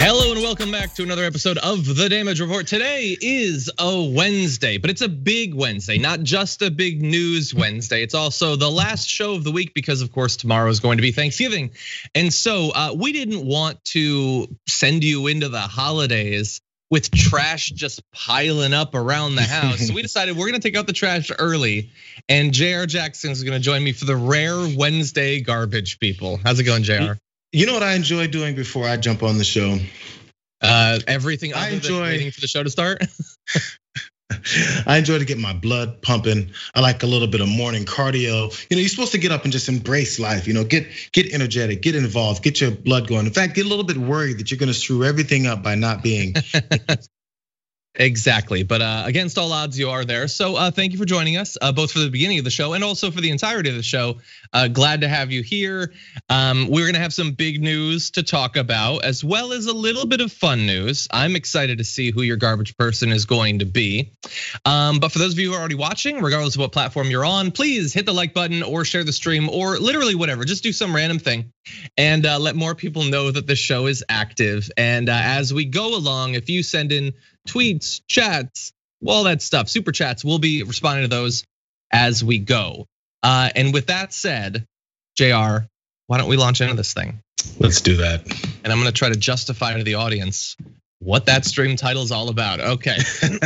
Hello and welcome back to another episode of The Damage Report. Today is a Wednesday, but it's a big Wednesday, not just a big news Wednesday. It's also the last show of the week because, of course, tomorrow is going to be Thanksgiving. And so we didn't want to send you into the holidays with trash just piling up around the house. So we decided we're gonna take out the trash early, and JR Jackson is gonna join me for the rare Wednesday garbage people. How's it going, JR? You know what I enjoy doing before I jump on the show? Everything other than waiting for the show to start. I enjoy to get my blood pumping. I like a little bit of morning cardio. You know, you're supposed to get up and just embrace life. You know, get energetic, get involved, get your blood going. In fact, get a little bit worried that you're going to screw everything up by not being. Exactly, but against all odds, you are there. So thank you for joining us, both for the beginning of the show and also for the entirety of the show. Glad to have you here. We're gonna have some big news to talk about, as well as a little bit of fun news. I'm excited to see who your garbage person is going to be. But for those of you who are already watching, regardless of what platform you're on, please hit the like button or share the stream or literally whatever. Just do some random thing and let more people know that the show is active. And as we go along, if you send in tweets, chats, all that stuff, super chats, we'll be responding to those as we go. And with that said, JR, why don't we launch into this thing? Let's do that. And I'm gonna try to justify to the audience what that stream title is all about. Okay.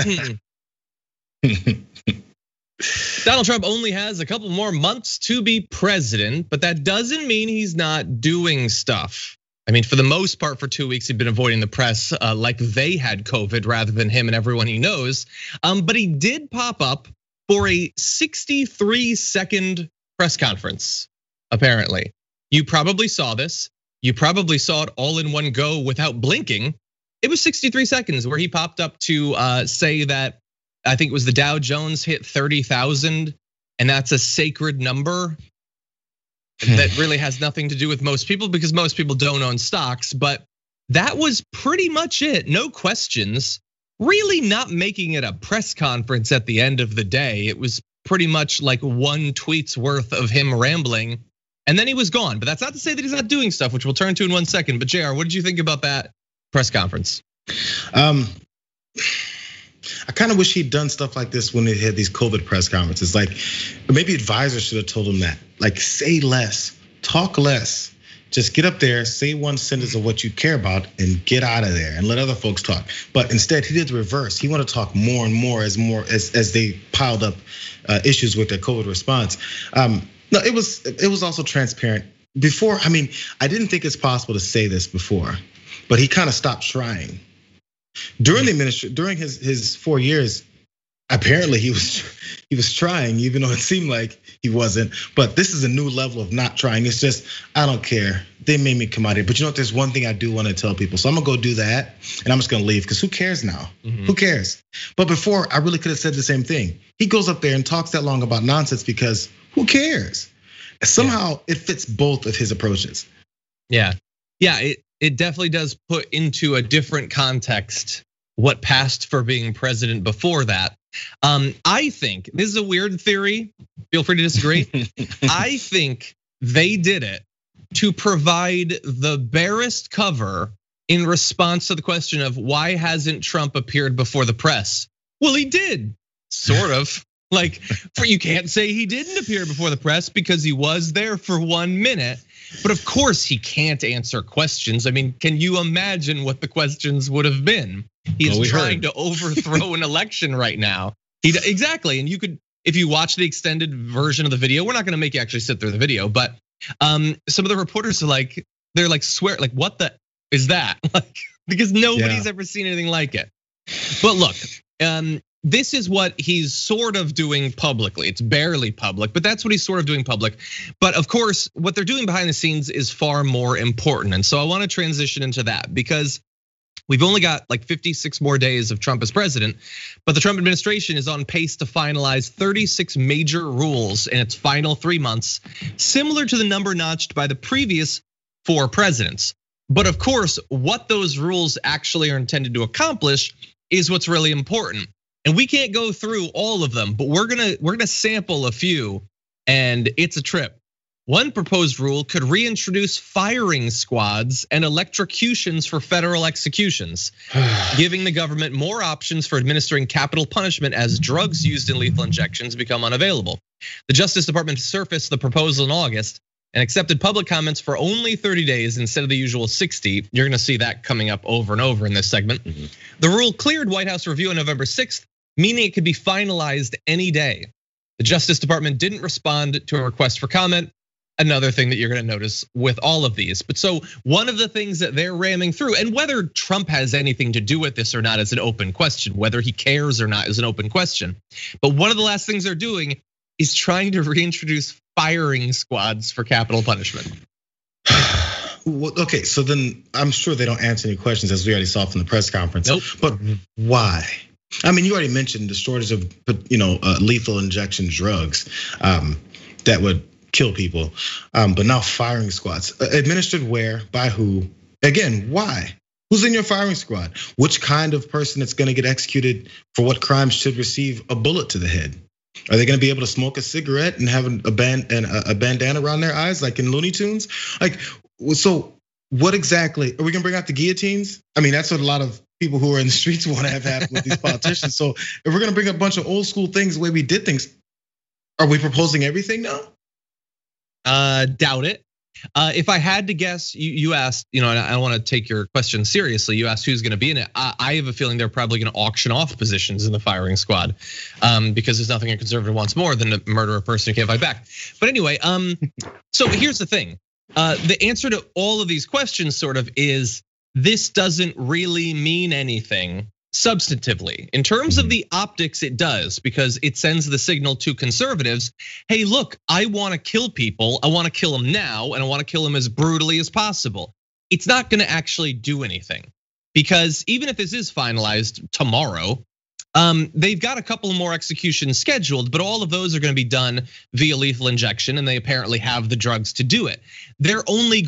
Donald Trump only has a couple more months to be president, but that doesn't mean he's not doing stuff. I mean, for the most part, for 2 weeks, he'd been avoiding the press like they had COVID rather than him and everyone he knows. But he did pop up for a 63-second press conference, apparently. You probably saw this. You probably saw it all in one go without blinking. It was 63 seconds where he popped up to say that, I think it was the Dow Jones hit 30,000, and that's a sacred number. That really has nothing to do with most people because most people don't own stocks, but that was pretty much it. No questions, really not making it a press conference at the end of the day. It was pretty much like one tweet's worth of him rambling and then he was gone. But that's not to say that he's not doing stuff, which we'll turn to in 1 second. But JR, what did you think about that press conference? I kind of wish he'd done stuff like this when they had these COVID press conferences. Like maybe advisors should have told him that. Like say less, talk less. Just get up there, say one sentence of what you care about and get out of there and let other folks talk. But instead he did the reverse. He wanted to talk more and more as they piled up issues with their COVID response. No, it was also transparent. Before, I mean, I didn't think it's possible to say this before, but he kind of stopped trying. During the administration, during his 4 years, apparently he was trying, even though it seemed like he wasn't. But this is a new level of not trying. It's just, I don't care. They made me come out here. But you know what? There's one thing I do want to tell people. So I'm gonna go do that, and I'm just gonna leave because who cares now? Who cares? But before, I really could have said the same thing. He goes up there and talks that long about nonsense because who cares? Somehow it fits both of his approaches. Yeah, it definitely does put into a different context what passed for being president before that. I think this is a weird theory. Feel free to disagree. I think they did it to provide the barest cover in response to the question of why hasn't Trump appeared before the press? Well, he did, sort of. Like, you can't say he didn't appear before the press because he was there for 1 minute. But of course he can't answer questions. I mean, can you imagine what the questions would have been? He's trying to overthrow an election right now. Exactly, and you could, if you watch the extended version of the video, we're not gonna make you actually sit through the video, but some of the reporters are like, they're like, swear, like, what the is that? Like, because nobody's ever seen anything like it. But look, this is what he's sort of doing publicly. It's barely public, but that's what he's sort of doing public. But of course, what they're doing behind the scenes is far more important. And so I want to transition into that because we've only got like 56 more days of Trump as president, but the Trump administration is on pace to finalize 36 major rules in its final 3 months, similar to the number notched by the previous 4 presidents. But of course, what those rules actually are intended to accomplish is what's really important. And we can't go through all of them, but we're gonna sample a few, and it's a trip. One proposed rule could reintroduce firing squads and electrocutions for federal executions, giving the government more options for administering capital punishment as drugs used in lethal injections become unavailable. The Justice Department surfaced the proposal in August and accepted public comments for only 30 days instead of the usual 60. You're gonna see that coming up over and over in this segment. The rule cleared White House review on November 6th, meaning it could be finalized any day. The Justice Department didn't respond to a request for comment. Another thing that you're gonna notice with all of these. But so one of the things that they're ramming through, and whether Trump has anything to do with this or not is an open question. Whether he cares or not is an open question. But one of the last things they're doing is trying to reintroduce firing squads for capital punishment. Okay, so then I'm sure they don't answer any questions, as we already saw from the press conference. Nope. But why? I mean, you already mentioned the shortage of lethal injection drugs that would kill people, but now firing squads administered where, by who? Again, why? Who's in your firing squad? Which kind of person that's going to get executed for what crime should receive a bullet to the head? Are they going to be able to smoke a cigarette and have a bandana around their eyes like in Looney Tunes? Like, so what exactly are we going to bring out the guillotines? I mean, that's what a lot of people who are in the streets want to have happen with these politicians. So if we're going to bring a bunch of old school things, the way we did things, are we proposing everything now? Doubt it. If I had to guess, you asked, and I want to take your question seriously. You asked who's going to be in it. I have a feeling they're probably going to auction off positions in the firing squad, because there's nothing a conservative wants more than to murder a person who can't fight back. But anyway, so here's the thing. The answer to all of these questions sort of is this doesn't really mean anything substantively. In terms of the optics, it does, because it sends the signal to conservatives, hey, look, I wanna kill people, I wanna kill them now, and I wanna kill them as brutally as possible. It's not gonna actually do anything, because even if this is finalized tomorrow, they've got a couple more executions scheduled, but all of those are gonna be done via lethal injection, and they apparently have the drugs to do it. He's only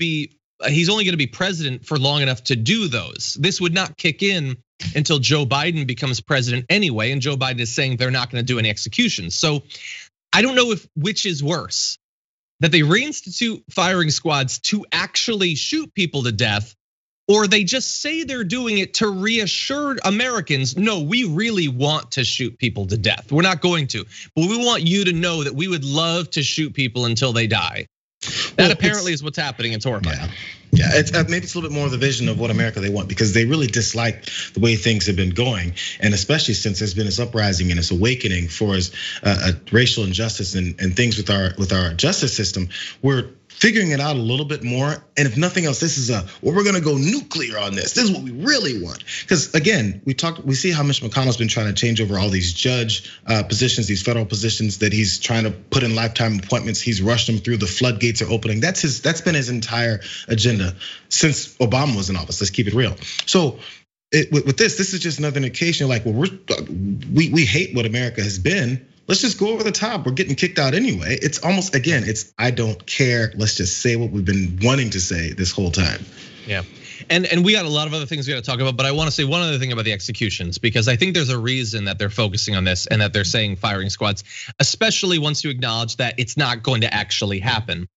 gonna be president for long enough to do those. This would not kick in until Joe Biden becomes president anyway, and Joe Biden is saying they're not gonna do any executions. So I don't know which is worse, that they reinstitute firing squads to actually shoot people to death, or they just say they're doing it to reassure Americans, no, we really want to shoot people to death. We're not going to, but we want you to know that we would love to shoot people until they die. That apparently is what's happening. It's horrifying. Yeah, maybe it's a little bit more of the vision of what America they want, because they really dislike the way things have been going, and especially since there's been this uprising and this awakening for racial injustice and things with our justice system. We're figuring it out a little bit more, and if nothing else, this is we're gonna go nuclear on this. This is what we really want, because again, we see how Mitch McConnell's been trying to change over all these judge positions, these federal positions that he's trying to put in lifetime appointments. He's rushed them through. The floodgates are opening. That's been his entire agenda since Obama was in office. Let's keep it real. So with this is just another indication, like, well, we hate what America has been. Let's just go over the top. We're getting kicked out anyway. It's almost, again, I don't care. Let's just say what we've been wanting to say this whole time. Yeah, and we got a lot of other things we got to talk about, but I want to say one other thing about the executions, because I think there's a reason that they're focusing on this and that they're saying firing squads, especially once you acknowledge that it's not going to actually happen.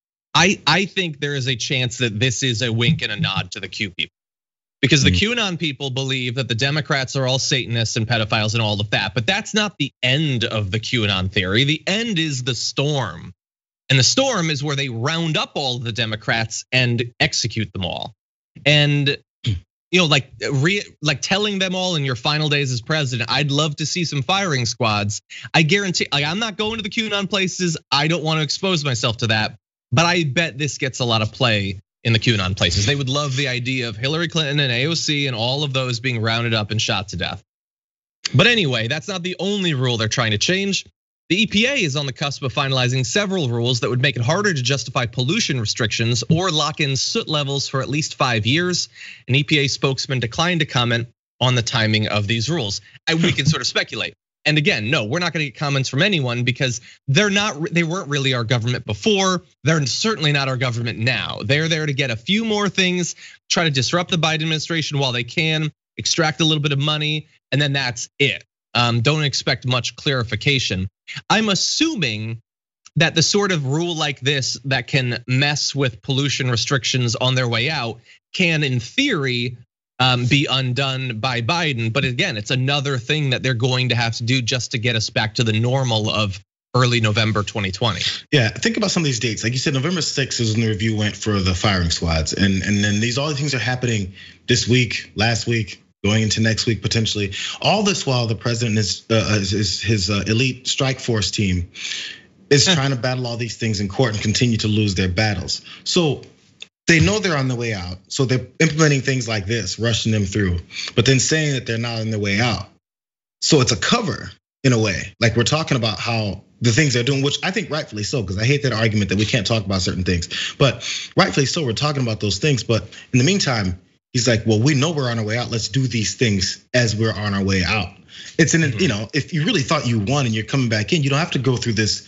I think there is a chance that this is a wink and a nod to the Q people. Because the QAnon people believe that the Democrats are all Satanists and pedophiles and all of that, but that's not the end of the QAnon theory. The end is the storm. And the storm is where they round up all of the Democrats and execute them all. And like telling them all in your final days as president, I'd love to see some firing squads. I guarantee, I'm not going to the QAnon places. I don't want to expose myself to that, but I bet this gets a lot of play in the QAnon places. They would love the idea of Hillary Clinton and AOC and all of those being rounded up and shot to death. But anyway, that's not the only rule they're trying to change. The EPA is on the cusp of finalizing several rules that would make it harder to justify pollution restrictions or lock in soot levels for at least 5 years. An EPA spokesman declined to comment on the timing of these rules. We can sort of speculate. And again, no, we're not gonna get comments from anyone, because they weren't really our government before. They're certainly not our government now. They're there to get a few more things, try to disrupt the Biden administration while they can, extract a little bit of money, and then that's it. Don't expect much clarification. I'm assuming that the sort of rule like this that can mess with pollution restrictions on their way out can, in theory, be undone by Biden. But again, it's another thing that they're going to have to do just to get us back to the normal of early November 2020. Yeah, think about some of these dates. Like you said, November 6th is when the review went for the firing squads. And then all these things are happening this week, last week, going into next week potentially. All this while the president his elite strike force team is trying to battle all these things in court and continue to lose their battles. So they know they're on the way out. So they're implementing things like this, rushing them through, but then saying that they're not on their way out. So it's a cover in a way. Like we're talking about how the things they're doing, which I think rightfully so, because I hate that argument that we can't talk about certain things. But rightfully so, we're talking about those things. But in the meantime, he's like, well, we know we're on our way out. Let's do these things as we're on our way out. It's if you really thought you won and you're coming back in, you don't have to go through this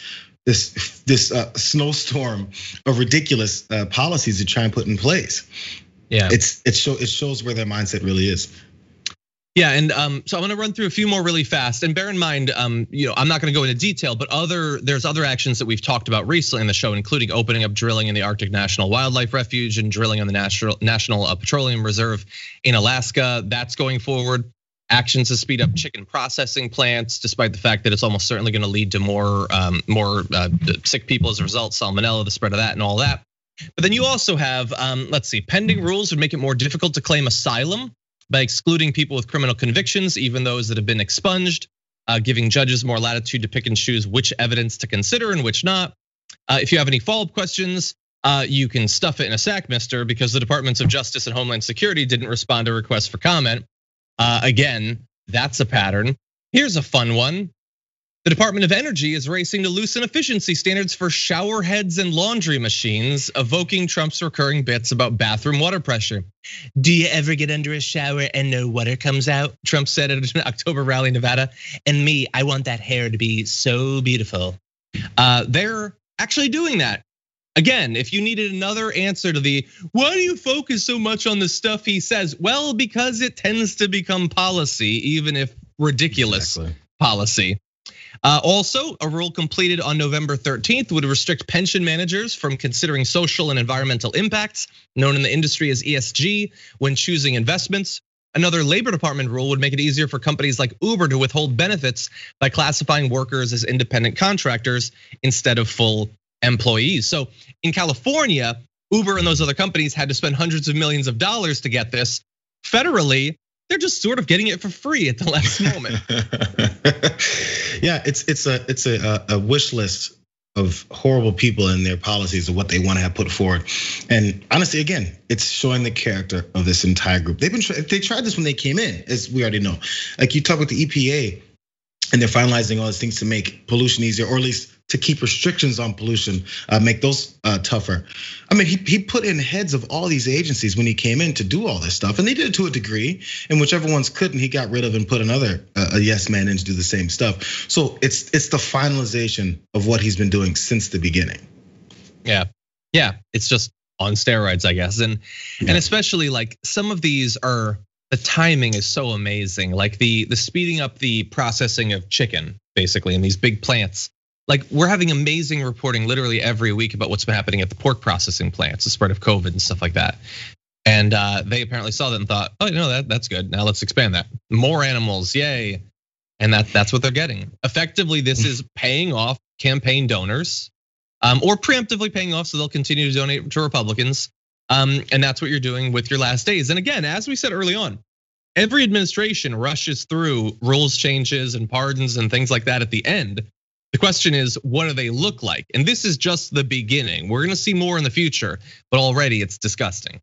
snowstorm of ridiculous policies to try and put in place. Yeah, it shows where their mindset really is. Yeah, and so I'm gonna run through a few more really fast. And bear in mind, I'm not gonna go into detail, but there's other actions that we've talked about recently in the show, including opening up drilling in the Arctic National Wildlife Refuge and drilling on the National Petroleum Reserve in Alaska. That's going forward. Actions to speed up chicken processing plants, despite the fact that it's almost certainly gonna lead to more sick people as a result, salmonella, the spread of that and all that. But then you also have, pending rules would make it more difficult to claim asylum by excluding people with criminal convictions, even those that have been expunged, giving judges more latitude to pick and choose which evidence to consider and which not. If you have any follow-up questions, you can stuff it in a sack, mister, because the Departments of Justice and Homeland Security didn't respond to requests for comment. Again, that's a pattern. Here's a fun one. The Department of Energy is racing to loosen efficiency standards for shower heads and laundry machines, evoking Trump's recurring bits about bathroom water pressure. Do you ever get under a shower and no water comes out? Trump said at an October rally in Nevada. And me, I want that hair to be so beautiful. They're actually doing that. Again, if you needed another answer to why do you focus so much on the stuff he says? Well, because it tends to become policy, even if ridiculous policy. Also, a rule completed on November 13th would restrict pension managers from considering social and environmental impacts, known in the industry as ESG, when choosing investments. Another Labor Department rule would make it easier for companies like Uber to withhold benefits by classifying workers as independent contractors instead of full employees. So in California, Uber and those other companies had to spend hundreds of millions of dollars to get this. Federally, they're just sort of getting it for free at the last moment. Yeah, it's a wish list of horrible people and their policies of what they want to have put forward. And honestly, again, it's showing the character of this entire group. They tried this when they came in, as we already know. Like you talk with the EPA, and they're finalizing all these things to make pollution easier, or at least to keep restrictions on pollution, make those tougher. I mean, he put in heads of all these agencies when he came in to do all this stuff, and they did it to a degree. And whichever ones couldn't, he got rid of and put another a yes man in to do the same stuff. So it's the finalization of what he's been doing since the beginning. Yeah, it's just on steroids, I guess, and especially like some of these are. The timing is so amazing, like the speeding up the processing of chicken, basically, in these big plants. Like we're having amazing reporting literally every week about what's been happening at the pork processing plants, the spread of COVID and stuff like that. And they apparently saw that and thought, oh, that's good. Now let's expand that. More animals, yay! And that's what they're getting. Effectively, this is paying off campaign donors, or preemptively paying off, so they'll continue to donate to Republicans. And that's what you're doing with your last days. And again, as we said early on, every administration rushes through rules changes and pardons and things like that at the end. The question is, what do they look like? And this is just the beginning. We're gonna see more in the future, but already it's disgusting.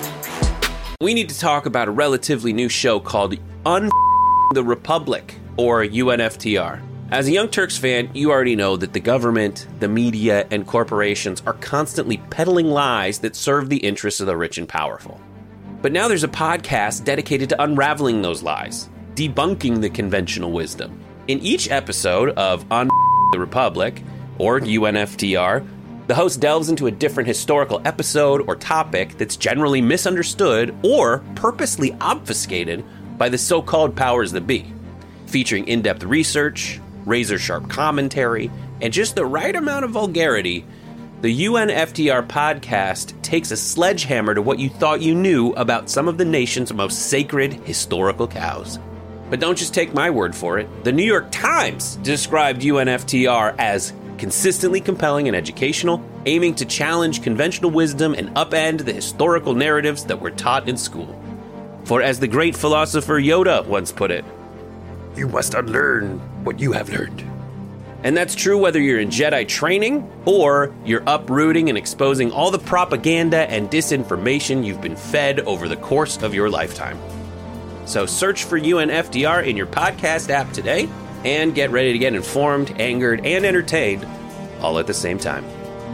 We need to talk about a relatively new show called the Republic, or UNFTR. As a Young Turks fan, you already know that the government, the media, and corporations are constantly peddling lies that serve the interests of the rich and powerful. But now there's a podcast dedicated to unraveling those lies, debunking the conventional wisdom. In each episode of On the Republic, or UNFTR, the host delves into a different historical episode or topic that's generally misunderstood or purposely obfuscated by the so-called powers that be, featuring in-depth research, razor-sharp commentary, and just the right amount of vulgarity, the UNFTR podcast takes a sledgehammer to what you thought you knew about some of the nation's most sacred historical cows. But don't just take my word for it. The New York Times described UNFTR as consistently compelling and educational, aiming to challenge conventional wisdom and upend the historical narratives that were taught in school. For as the great philosopher Yoda once put it, you must unlearn what you have learned. And that's true whether you're in Jedi training or you're uprooting and exposing all the propaganda and disinformation you've been fed over the course of your lifetime. So search for UNFTR in your podcast app today and get ready to get informed, angered, and entertained all at the same time.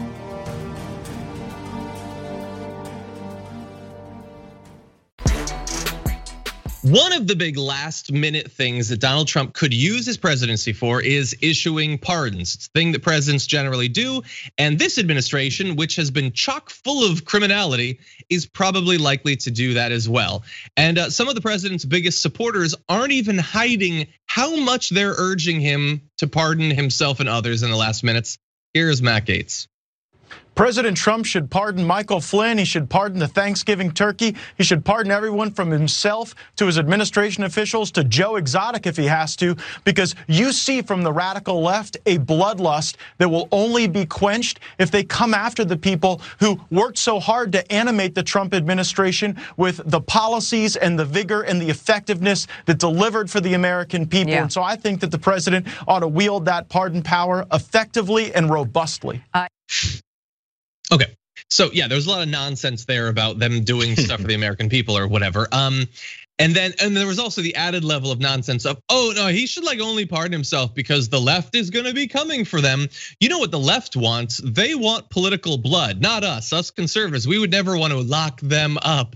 One of the big last minute things that Donald Trump could use his presidency for is issuing pardons. It's a thing that presidents generally do. And this administration, which has been chock full of criminality, is probably likely to do that as well. And some of the president's biggest supporters aren't even hiding how much they're urging him to pardon himself and others in the last minutes. Here's Matt Gaetz. President Trump should pardon Michael Flynn. He should pardon the Thanksgiving turkey. He should pardon everyone from himself to his administration officials to Joe Exotic if he has to, because you see from the radical left a bloodlust that will only be quenched if they come after the people who worked so hard to animate the Trump administration with the policies and the vigor and the effectiveness that delivered for the American people. And so I think that the president ought to wield that pardon power effectively and robustly. Okay, so yeah, there's a lot of nonsense there about them doing stuff for the American people or whatever. And there was also the added level of nonsense of, oh no, he should like only pardon himself because the left is gonna be coming for them. You know what the left wants? They want political blood, not us. Us conservatives, we would never want to lock them up.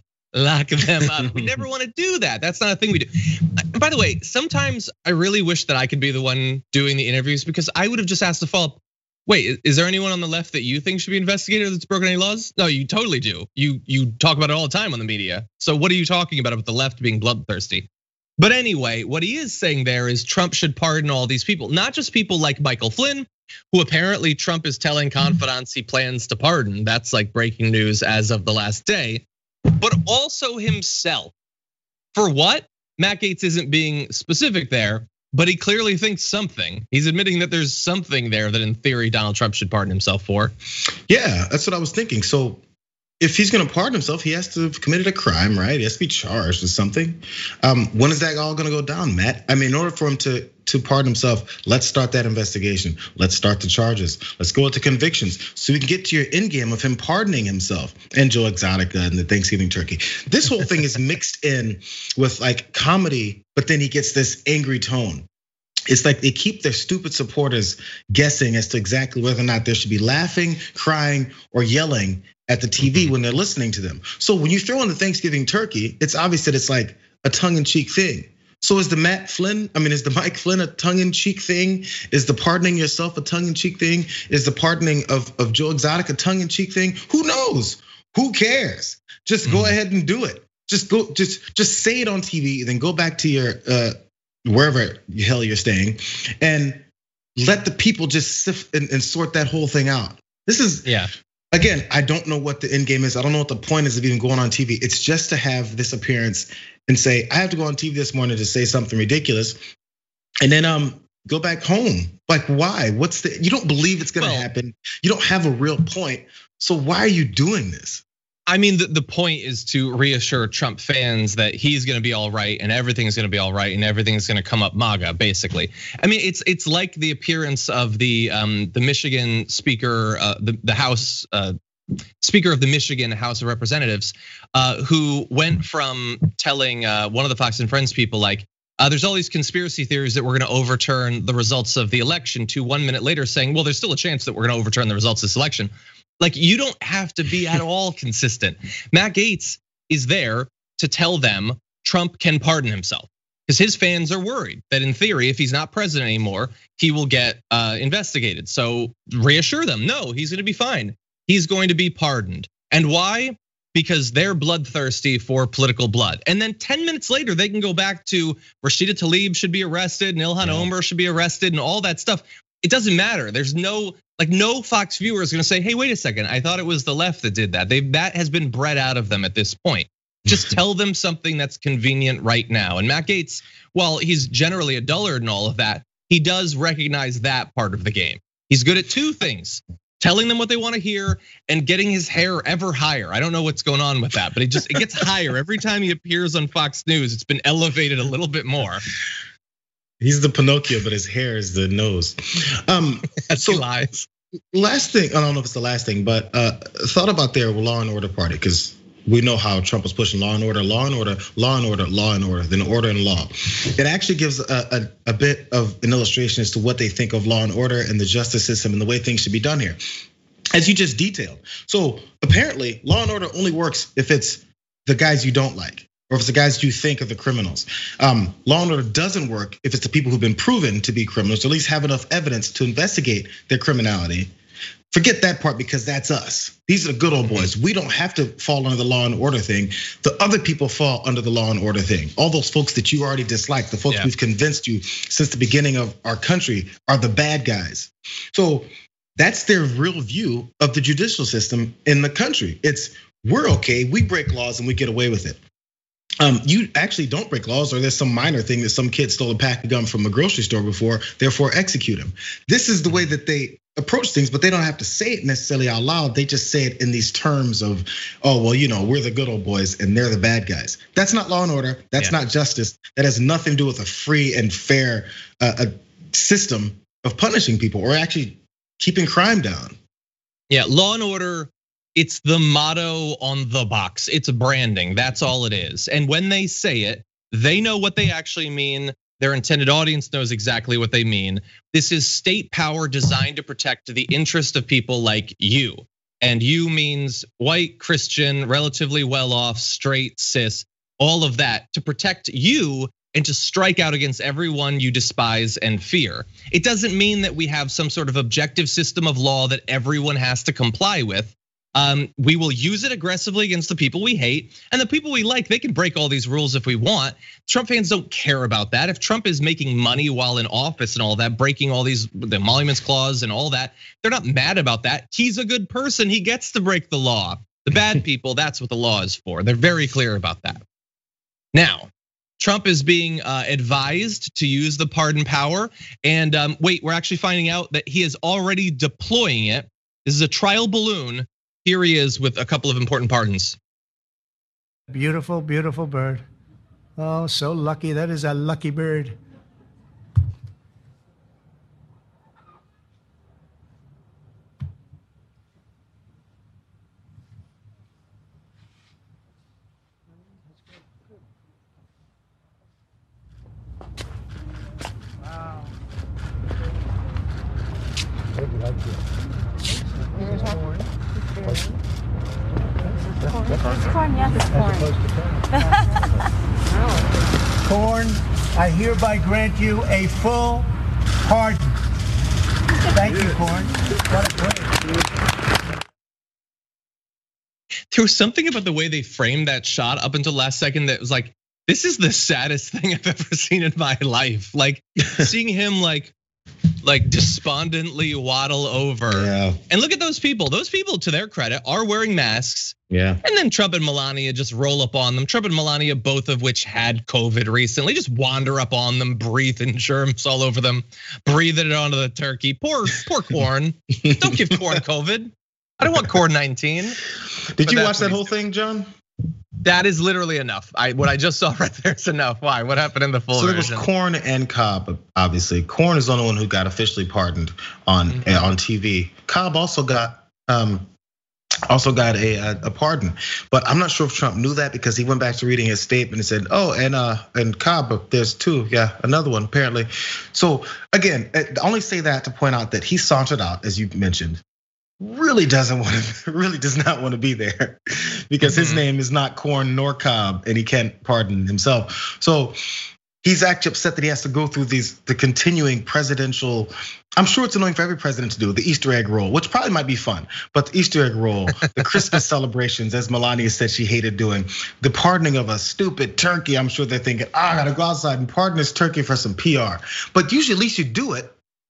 We never want to do that. That's not a thing we do. By the way, sometimes I really wish that I could be the one doing the interviews because I would have just asked the follow-up. Wait, is there anyone on the left that you think should be investigated that's broken any laws? No, you totally do. You talk about it all the time on the media. So what are you talking about the left being bloodthirsty? But anyway, what he is saying there is Trump should pardon all these people, not just people like Michael Flynn, who apparently Trump is telling confidants he plans to pardon. That's like breaking news as of the last day, but also himself. For what? Matt Gaetz isn't being specific there. But he clearly thinks something. He's admitting that there's something there that in theory Donald Trump should pardon himself for. Yeah, that's what I was thinking. So if he's gonna pardon himself, he has to have committed a crime, right? He has to be charged with something. When is that all gonna go down, Matt? I mean, in order for him to pardon himself, let's start that investigation. Let's start the charges. Let's go into convictions so we can get to your end game of him pardoning himself and Joe Exotic and the Thanksgiving turkey. This whole thing is mixed in with like comedy, but then he gets this angry tone. It's like they keep their stupid supporters guessing as to exactly whether or not they should be laughing, crying, or yelling at the TV when they're listening to them. So when you throw in the Thanksgiving turkey, it's obvious that it's like a tongue-in-cheek thing. So is the Mike Flynn a tongue-in-cheek thing? Is the pardoning yourself a tongue-in-cheek thing? Is the pardoning of Joe Exotic a tongue-in-cheek thing? Who knows? Who cares? Just go ahead and do it. Just say it on TV, then go back to your wherever the hell you're staying, and let the people just sift and sort that whole thing out. This is, again, I don't know what the end game is. I don't know what the point is of even going on TV. It's just to have this appearance and say, I have to go on TV this morning to say something ridiculous, and then go back home. Like, why? You don't believe it's gonna happen. You don't have a real point. So why are you doing this? I mean, the point is to reassure Trump fans that he's going to be all right and everything's going to be all right and everything's going to come up MAGA, basically. I mean, it's like the appearance of the Michigan speaker, the House Speaker of the Michigan House of Representatives, who went from telling one of the Fox and Friends people like, there's all these conspiracy theories that we're going to overturn the results of the election, to 1 minute later saying, well, there's still a chance that we're going to overturn the results of this election. Like, you don't have to be at all consistent. Matt Gaetz is there to tell them Trump can pardon himself because his fans are worried that in theory, if he's not president anymore, he will get investigated. So reassure them, no, he's gonna be fine. He's going to be pardoned. And why? Because they're bloodthirsty for political blood. And then 10 minutes later, they can go back to Rashida Tlaib should be arrested, and Ilhan Omar should be arrested, and all that stuff. it doesn't matter. There's no Fox viewer is gonna say, hey, wait a second, I thought it was the left that did that. That has been bred out of them at this point. Just tell them something that's convenient right now. And Matt Gaetz, while he's generally a dullard and all of that, he does recognize that part of the game. He's good at two things: telling them what they want to hear and getting his hair ever higher. I don't know what's going on with that, but it gets higher every time he appears on Fox News. It's been elevated a little bit more. He's the Pinocchio, but his hair is the nose. So lies. Last thing, I don't know if it's the last thing, but thought about their Law and Order party, because we know how Trump was pushing law and order, law and order, law and order, law and order, then order and law. It actually gives a bit of an illustration as to what they think of law and order and the justice system and the way things should be done here, as you just detailed. So apparently, law and order only works if it's the guys you don't like, or if it's the guys you think are the criminals. Law and order doesn't work if it's the people who've been proven to be criminals, or at least have enough evidence to investigate their criminality. Forget that part, because that's us. These are the good old boys. We don't have to fall under the law and order thing. The other people fall under the law and order thing. All those folks that you already dislike, the folks we've convinced you since the beginning of our country are the bad guys. So that's their real view of the judicial system in the country. It's, we're okay, we break laws and we get away with it. You actually don't break laws, or there's some minor thing that some kid stole a pack of gum from a grocery store before, therefore execute him. This is the way that they approach things, but they don't have to say it necessarily out loud. They just say it in these terms of, oh, well, we're the good old boys and they're the bad guys. That's not law and order. That's not justice. That has nothing to do with a free and fair system of punishing people or actually keeping crime down. Yeah, law and order, it's the motto on the box. It's branding, that's all it is. And when they say it, they know what they actually mean. Their intended audience knows exactly what they mean. This is state power designed to protect the interest of people like you. And you means white, Christian, relatively well-off, straight, cis, all of that, to protect you and to strike out against everyone you despise and fear. It doesn't mean that we have some sort of objective system of law that everyone has to comply with. We will use it aggressively against the people we hate, and the people we like, they can break all these rules if we want. Trump fans don't care about that. If Trump is making money while in office and all that, breaking all these, the emoluments clause and all that, they're not mad about that. He's a good person, he gets to break the law. The bad people, that's what the law is for. They're very clear about that. Now, Trump is being advised to use the pardon power, and wait, we're actually finding out that he is already deploying it. This is a trial balloon. Here he is with a couple of important pardons. Beautiful, beautiful bird. Oh, so lucky. That is a lucky bird. Wow. It's corn, yes, it's corn. Corn, I hereby grant you a full pardon. Thank you, Corn. What a great. There was something about the way they framed that shot up until last second that was like, this is the saddest thing I've ever seen in my life. Like seeing him like despondently waddle over. Yeah. And look at those people. Those people, to their credit, are wearing masks. Yeah. And then Trump and Melania just roll up on them. Trump and Melania, both of which had COVID recently, just wander up on them, breathing germs all over them, breathing it onto the turkey. Poor corn. Don't give corn COVID. I don't want corn 19. Did you watch that whole thing, John? That is literally enough. What I just saw right there is enough. Why? What happened in the full version? So there was Corn and Cobb, obviously. Corn is the only one who got officially pardoned on TV. Cobb also got a pardon, but I'm not sure if Trump knew that because he went back to reading his statement and said, "Oh, and Cobb, there's two, yeah, another one apparently." So again, I only say that to point out that he sauntered out, as you mentioned. Really does not want to be there because his name is not Corn nor Cobb and he can't pardon himself. So he's actually upset that he has to go through the continuing presidential. I'm sure it's annoying for every president to do the Easter egg roll, which probably might be fun, but the Easter egg roll, the Christmas celebrations, as Melania said she hated doing, the pardoning of a stupid turkey. I'm sure they're thinking, I gotta go outside and pardon this turkey for some PR. But usually at least you do it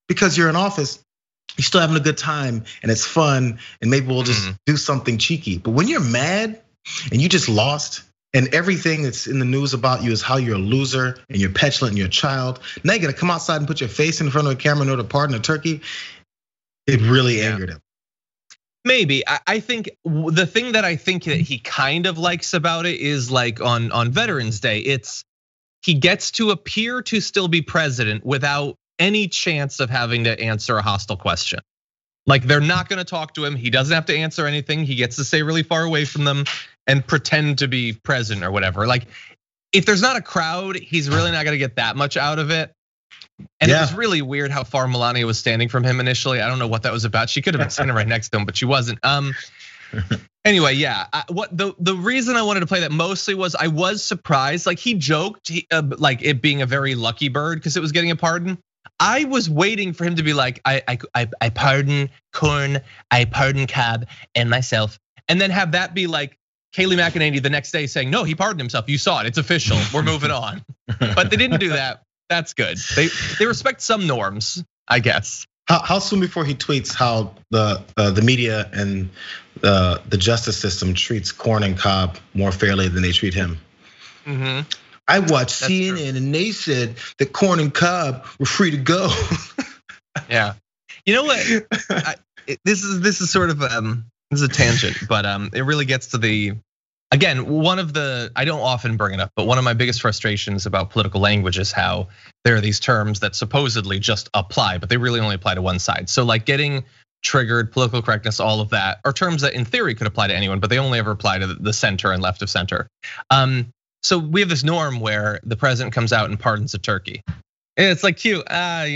because you're in office, you're still having a good time and it's fun, and maybe we'll just do something cheeky. But when you're mad and you just lost, and everything that's in the news about you is how you're a loser and you're petulant and you're a child, now you gotta come outside and put your face in front of a camera in order to pardon a turkey. It really angered him. Maybe. I think the thing that I think that he kind of likes about it is like on Veterans Day, he gets to appear to still be president without any chance of having to answer a hostile question. Like they're not gonna talk to him. He doesn't have to answer anything. He gets to stay really far away from them and pretend to be president or whatever. Like if there's not a crowd, he's really not gonna get that much out of it. And it was really weird how far Melania was standing from him initially. I don't know what that was about. She could have been standing right next to him, but she wasn't. Anyway, yeah. What the reason I wanted to play that mostly was I was surprised. Like he joked, like it being a very lucky bird because it was getting a pardon. I was waiting for him to be like, I pardon Corn, I pardon Cobb and myself, and then have that be like Kayleigh McEnany the next day saying, no, he pardoned himself. You saw it. It's official. We're moving on. But they didn't do that. That's good. They respect some norms, I guess. How soon before he tweets how the media and the justice system treats Corn and Cobb more fairly than they treat him? I watched CNN and they said that Corn and Cobb were free to go. Yeah, you know what? This is sort of this is a tangent, but it really gets to the. Again, I don't often bring it up, but one of my biggest frustrations about political language is how there are these terms that supposedly just apply, but they really only apply to one side. So like getting triggered, political correctness, all of that are terms that in theory could apply to anyone, but they only ever apply to the center and left of center. So we have this norm where the president comes out and pardons a turkey. And it's like cute,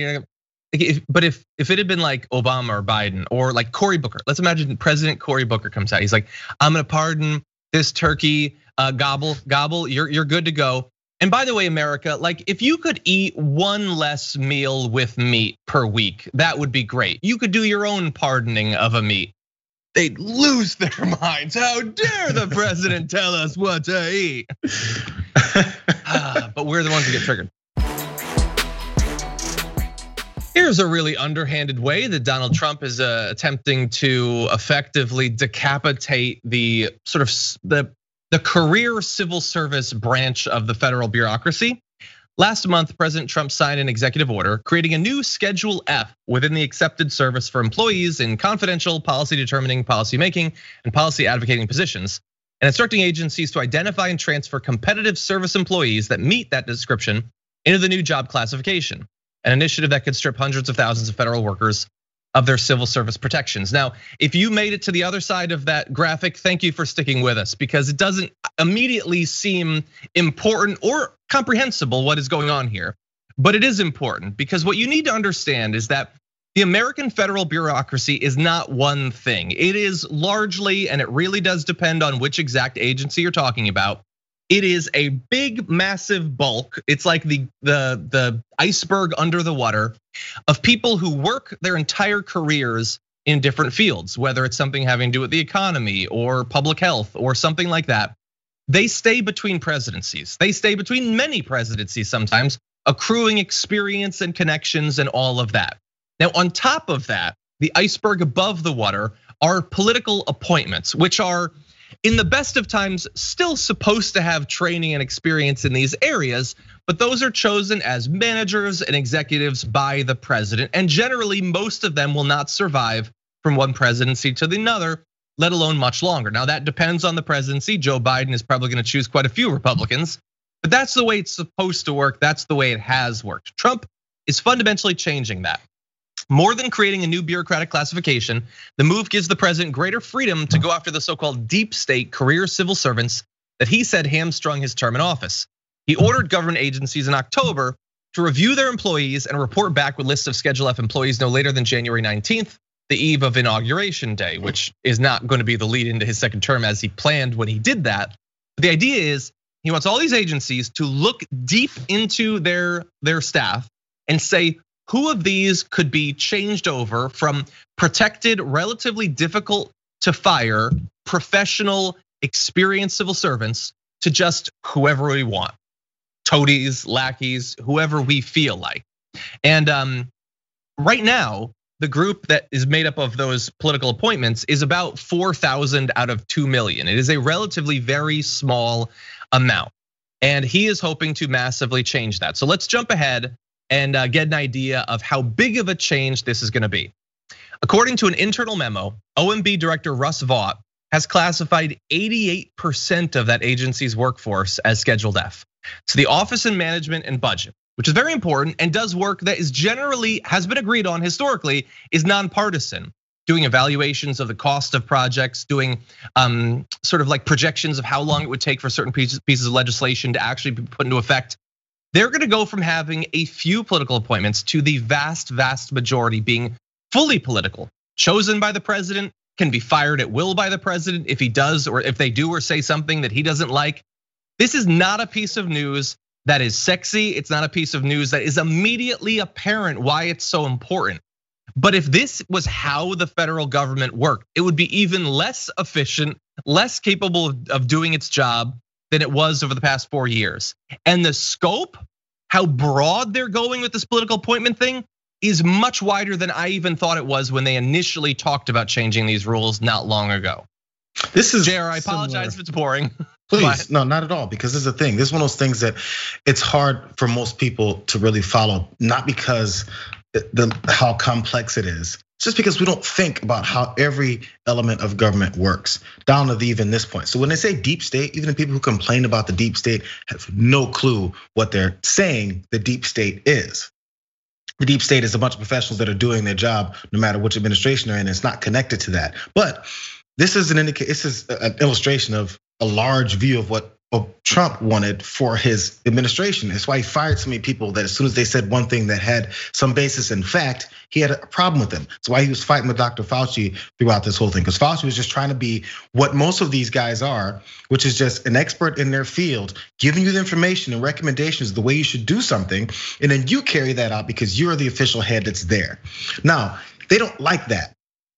but if it had been like Obama or Biden or like Cory Booker, let's imagine President Cory Booker comes out. He's like, I'm gonna pardon this turkey, gobble, you're good to go. And by the way, America, like if you could eat one less meal with meat per week, that would be great. You could do your own pardoning of a meat. They'd lose their minds. How dare the president tell us what to eat? But we're the ones who get triggered. Here's a really underhanded way that Donald Trump is attempting to effectively decapitate the sort of the career civil service branch of the federal bureaucracy. Last month, President Trump signed an executive order creating a new Schedule F within the accepted service for employees in confidential, policy determining, policy making, and policy advocating positions, and instructing agencies to identify and transfer competitive service employees that meet that description into the new job classification. An initiative that could strip hundreds of thousands of federal workers of their civil service protections. Now, if you made it to the other side of that graphic, thank you for sticking with us because it doesn't immediately seem important or comprehensible what is going on here. But it is important because what you need to understand is that the American federal bureaucracy is not one thing. It is largely, and it really does depend on which exact agency you're talking about. It is a big, massive bulk. It's like the iceberg under the water of people who work their entire careers in different fields, whether it's something having to do with the economy or public health or something like that. They stay between presidencies. They stay between many presidencies sometimes, accruing experience and connections and all of that. Now, on top of that, the iceberg above the water are political appointments, which are in the best of times still supposed to have training and experience in these areas, but those are chosen as managers and executives by the president. And generally, most of them will not survive from one presidency to another, let alone much longer. Now that depends on the presidency. Joe Biden is probably gonna choose quite a few Republicans, but that's the way it's supposed to work. That's the way it has worked. Trump is fundamentally changing that. More than creating a new bureaucratic classification, the move gives the president greater freedom to go after the so-called deep state career civil servants that he said hamstrung his term in office. He ordered government agencies in October to review their employees and report back with lists of Schedule F employees no later than January 19th, the eve of Inauguration Day, which is not going to be the lead into his second term as he planned when he did that. But the idea is he wants all these agencies to look deep into their staff and say, who of these could be changed over from protected, relatively difficult to fire, professional, experienced civil servants to just whoever we want, toadies, lackeys, whoever we feel like. And right now, the group that is made up of those political appointments is about 4,000 out of 2 million. It is a relatively very small amount. And he is hoping to massively change that. So let's jump ahead and get an idea of how big of a change this is gonna be. According to an internal memo, OMB Director Russ Vought has classified 88% of that agency's workforce as Scheduled F. So the Office of Management and Budget, which is very important and does work that is generally, has been agreed on historically, is nonpartisan. Doing evaluations of the cost of projects, doing sort of like projections of how long it would take for certain pieces of legislation to actually be put into effect. They're gonna go from having a few political appointments to the vast majority being fully political, chosen by the president, can be fired at will by the president if he does, or if they do or say something that he doesn't like. This is not a piece of news that is sexy. It's not a piece of news that is immediately apparent why it's so important. But if this was how the federal government worked, it would be even less efficient, less capable of doing its job than it was over the past 4 years. And the scope, how broad they're going with this political appointment thing, is much wider than I even thought it was when they initially talked about changing these rules not long ago. This is JR, I apologize if it's boring. Please, no, not at all, because this is the thing. This is one of those things that it's hard for most people to really follow, not because how complex it is, just because we don't think about how every element of government works, down to even this point. So when they say deep state, even the people who complain about the deep state have no clue what they're saying the deep state is. The deep state is a bunch of professionals that are doing their job no matter which administration they're in. It's not connected to that. But this is this is an illustration of a large view of what Trump wanted for his administration. That's why he fired so many people that as soon as they said one thing that had some basis in fact, he had a problem with them. That's why he was fighting with Dr. Fauci throughout this whole thing, because Fauci was just trying to be what most of these guys are, which is just an expert in their field, giving you the information and recommendations, the way you should do something, and then you carry that out because you're the official head that's there. Now, they don't like that.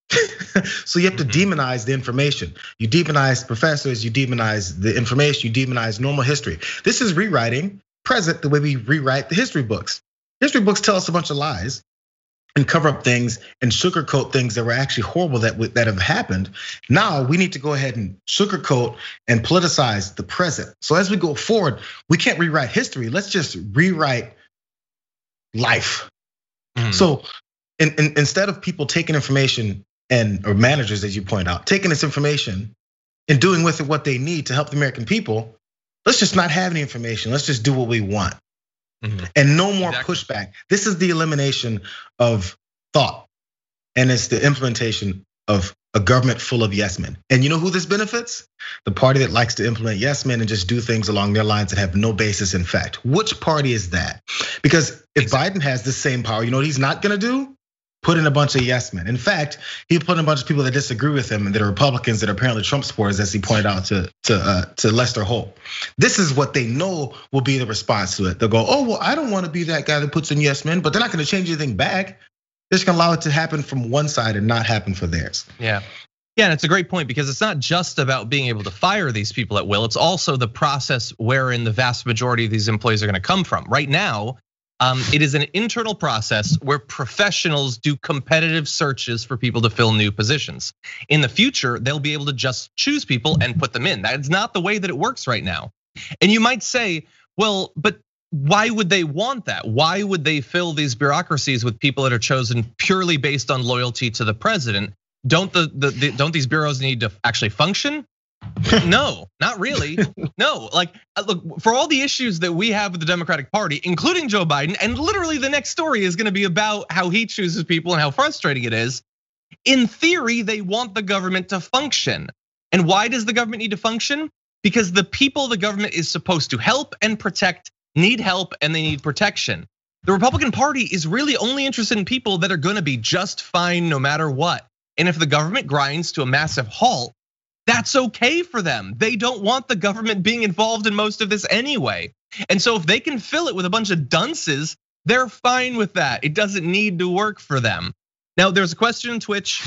So you have to demonize the information. You demonize professors, you demonize the information, you demonize normal history. This is rewriting present the way we rewrite the history books. History books tell us a bunch of lies and cover up things and sugarcoat things that were actually horrible that have happened. Now we need to go ahead and sugarcoat and politicize the present. So as we go forward, we can't rewrite history. Let's just rewrite life. So instead of people taking information or managers, as you point out, taking this information and doing with it what they need to help the American people, let's just not have any information. Let's just do what we want. And no more pushback. This is the elimination of thought. And it's the implementation of a government full of yes men. And you know who this benefits? The party that likes to implement yes men and just do things along their lines that have no basis in fact. Which party is that? Because if Biden has the same power, you know what he's not gonna do? Put in a bunch of yes men. In fact, he put in a bunch of people that disagree with him and that are Republicans that are apparently Trump supporters, as he pointed out to Lester Holt. This is what they know will be the response to it. They'll go, oh, well, I don't want to be that guy that puts in yes men, but they're not going to change anything back. They're just going to allow it to happen from one side and not happen for theirs. Yeah, and it's a great point because it's not just about being able to fire these people at will. It's also the process wherein the vast majority of these employees are going to come from. Right now, it is an internal process where professionals do competitive searches for people to fill new positions. In the future, they'll be able to just choose people and put them in. That's not the way that it works right now. And you might say, well, but why would they want that? Why would they fill these bureaucracies with people that are chosen purely based on loyalty to the president? Don't these bureaus need to actually function? No, not really. No, like look, for all the issues that we have with the Democratic Party, including Joe Biden, and literally the next story is gonna be about how he chooses people and how frustrating it is. In theory, they want the government to function. And why does the government need to function? Because the people the government is supposed to help and protect need help and they need protection. The Republican Party is really only interested in people that are gonna be just fine no matter what. And if the government grinds to a massive halt, that's okay for them. They don't want the government being involved in most of this anyway. And so if they can fill it with a bunch of dunces, they're fine with that. It doesn't need to work for them. Now, there's a question on Twitch,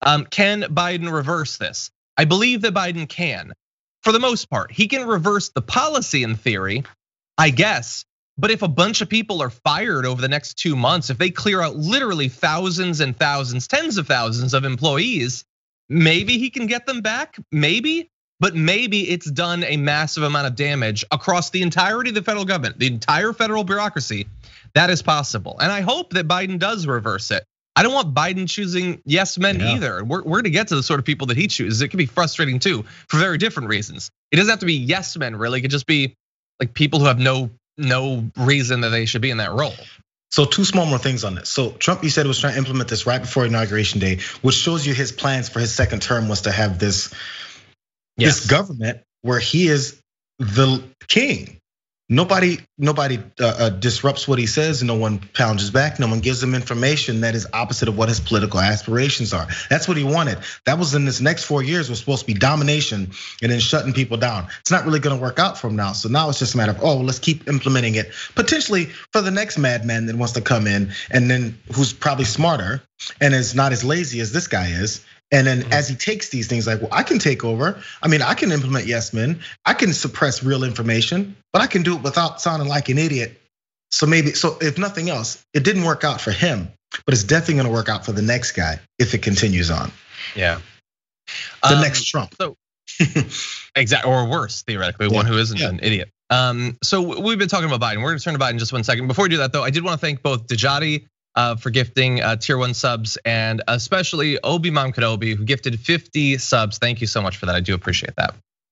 can Biden reverse this? I believe that Biden can, for the most part. He can reverse the policy in theory, I guess, But if a bunch of people are fired over the next 2 months, if they clear out literally thousands and thousands, tens of thousands of employees, maybe he can get them back, maybe. But maybe it's done a massive amount of damage across the entirety of the federal government, the entire federal bureaucracy. That is possible. And I hope that Biden does reverse it. I don't want Biden choosing yes men either. We're gonna get to the sort of people that he chooses. It can be frustrating too, for very different reasons. It doesn't have to be yes men, really. It could just be like people who have no reason that they should be in that role. So 2 small more things on this. So Trump, you said, was trying to implement this right before Inauguration Day, which shows you his plans for his second term was to have this government where he is the king. Nobody disrupts what he says, and no one pounds his back. No one gives him information that is opposite of what his political aspirations are. That's what he wanted. That was in this next 4 years was supposed to be domination and then shutting people down. It's not really gonna work out for him now. So now it's just a matter of, let's keep implementing it potentially for the next madman that wants to come in and then who's probably smarter and is not as lazy as this guy is. And then as he takes these things like, well, I can take over. I mean, I can implement yes men. I can suppress real information, but I can do it without sounding like an idiot. So if nothing else, it didn't work out for him, but it's definitely gonna work out for the next guy if it continues on. Yeah. The next Trump. So exactly, or worse, theoretically, one who isn't an idiot. So we've been talking about Biden. We're gonna turn to Biden in just 1 second. Before we do that though, I did want to thank both Dejati for gifting tier 1 subs, and especially Obi Mom Kenobi, who gifted 50 subs. Thank you so much for that. I do appreciate that.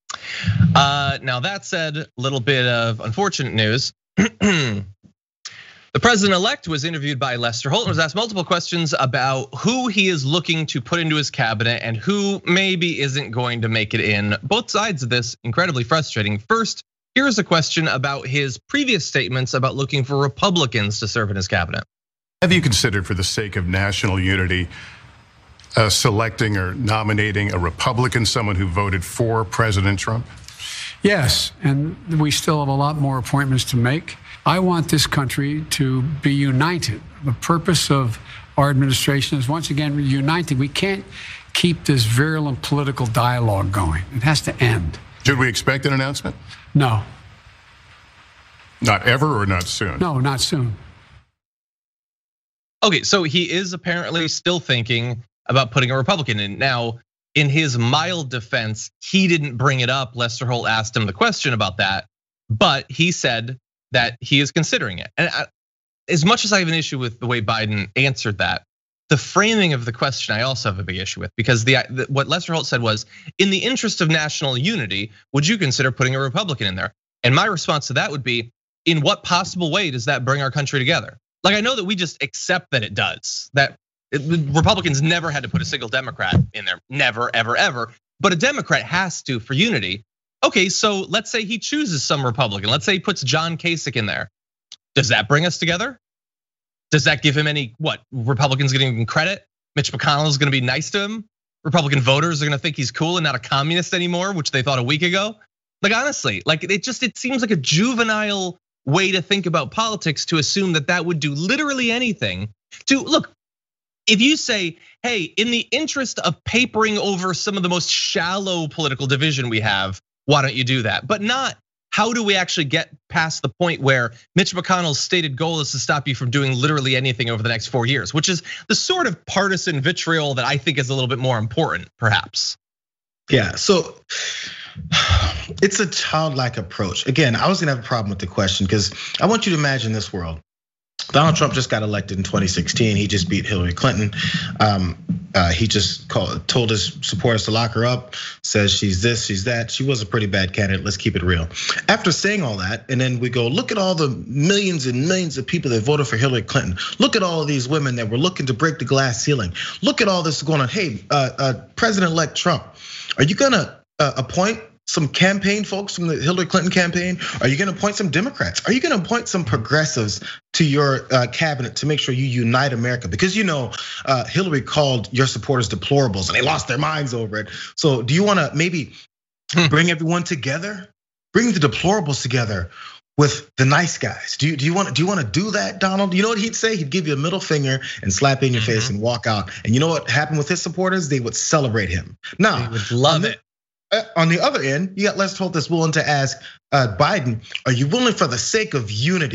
Now that said, a little bit of unfortunate news. The president-elect was interviewed by Lester Holt and was asked multiple questions about who he is looking to put into his cabinet and who maybe isn't going to make it in. Both sides of this incredibly frustrating. First, here's a question about his previous statements about looking for Republicans to serve in his cabinet. Have you considered, for the sake of national unity, selecting or nominating a Republican, someone who voted for President Trump? Yes, and we still have a lot more appointments to make. I want this country to be united. The purpose of our administration is, once again, united. We can't keep this virulent political dialogue going. It has to end. Should we expect an announcement? No. Not ever or not soon? No, not soon. Okay, so he is apparently still thinking about putting a Republican in. Now, in his mild defense, he didn't bring it up. Lester Holt asked him the question about that, but he said that he is considering it. And as much as I have an issue with the way Biden answered that, the framing of the question I also have a big issue with, because what Lester Holt said was, in the interest of national unity, would you consider putting a Republican in there? And my response to that would be, in what possible way does that bring our country together? Like, I know that we just accept that it does, that Republicans never had to put a single Democrat in there, never, ever, ever. But a Democrat has to for unity. Okay, so let's say he chooses some Republican. Let's say he puts John Kasich in there. Does that bring us together? Does that give him any, Republicans getting him credit? Mitch McConnell is gonna be nice to him? Republican voters are gonna think he's cool and not a communist anymore, which they thought a week ago? Like, honestly, like it seems like a juvenile way to think about politics to assume that that would do literally anything to, look, if you say, hey, in the interest of papering over some of the most shallow political division we have, why don't you do that? But not, how do we actually get past the point where Mitch McConnell's stated goal is to stop you from doing literally anything over the next 4 years, which is the sort of partisan vitriol that I think is a little bit more important, perhaps. Yeah, so it's a childlike approach. Again, I was gonna have a problem with the question because I want you to imagine this world. Donald Trump just got elected in 2016. He just beat Hillary Clinton. He just told his supporters to lock her up, says she's this, she's that. She was a pretty bad candidate, let's keep it real. After saying all that, and then we go, look at all the millions and millions of people that voted for Hillary Clinton. Look at all of these women that were looking to break the glass ceiling. Look at all this going on. Hey, President-elect Trump, are you gonna appoint some campaign folks from the Hillary Clinton campaign? Are you gonna appoint some Democrats? Are you gonna appoint some progressives to your cabinet to make sure you unite America? Because Hillary called your supporters deplorables and they lost their minds over it. So do you wanna maybe bring everyone together? Bring the deplorables together with the nice guys. Do you want to do that, Donald? You know what he'd say? He'd give you a middle finger and slap you in your face and walk out. And you know what happened with his supporters? They would celebrate him. Now, they would love it. On the other end, you got Lester Holt that's willing to ask Biden, are you willing for the sake of unity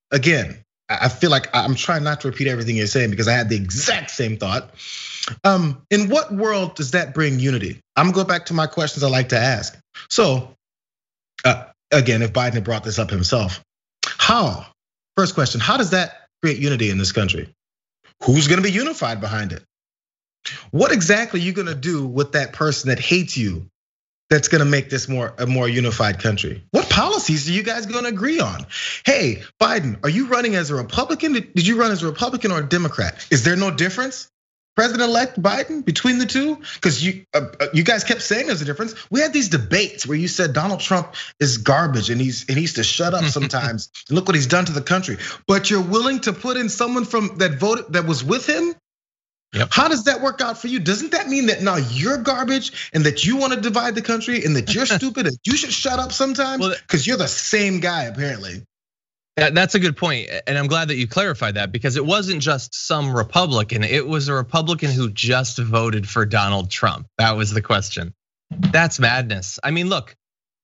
again, I feel like I'm trying not to repeat everything you're saying because I had the exact same thought. In what world does that bring unity? I'm gonna go back to my questions I like to ask. So, again, if Biden had brought this up himself, first question, how does that create unity in this country? Who's gonna be unified behind it? What exactly are you gonna do with that person that hates you that's gonna make this a more unified country? What policies are you guys gonna agree on? Hey, Biden, are you running as a Republican? Did you run as a Republican or a Democrat? Is there no difference, President-elect Biden, between the two? Because you guys kept saying there's a difference. We had these debates where you said Donald Trump is garbage and he needs to shut up sometimes. Look what he's done to the country. But you're willing to put in someone from that voted that was with him? Yep. How does that work out for you? Doesn't that mean that now you're garbage and that you want to divide the country and that you're stupid and you should shut up sometimes? Because you're the same guy, apparently. That's a good point, and I'm glad that you clarified that because it wasn't just some Republican. It was a Republican who just voted for Donald Trump. That was the question. That's madness. I mean, look,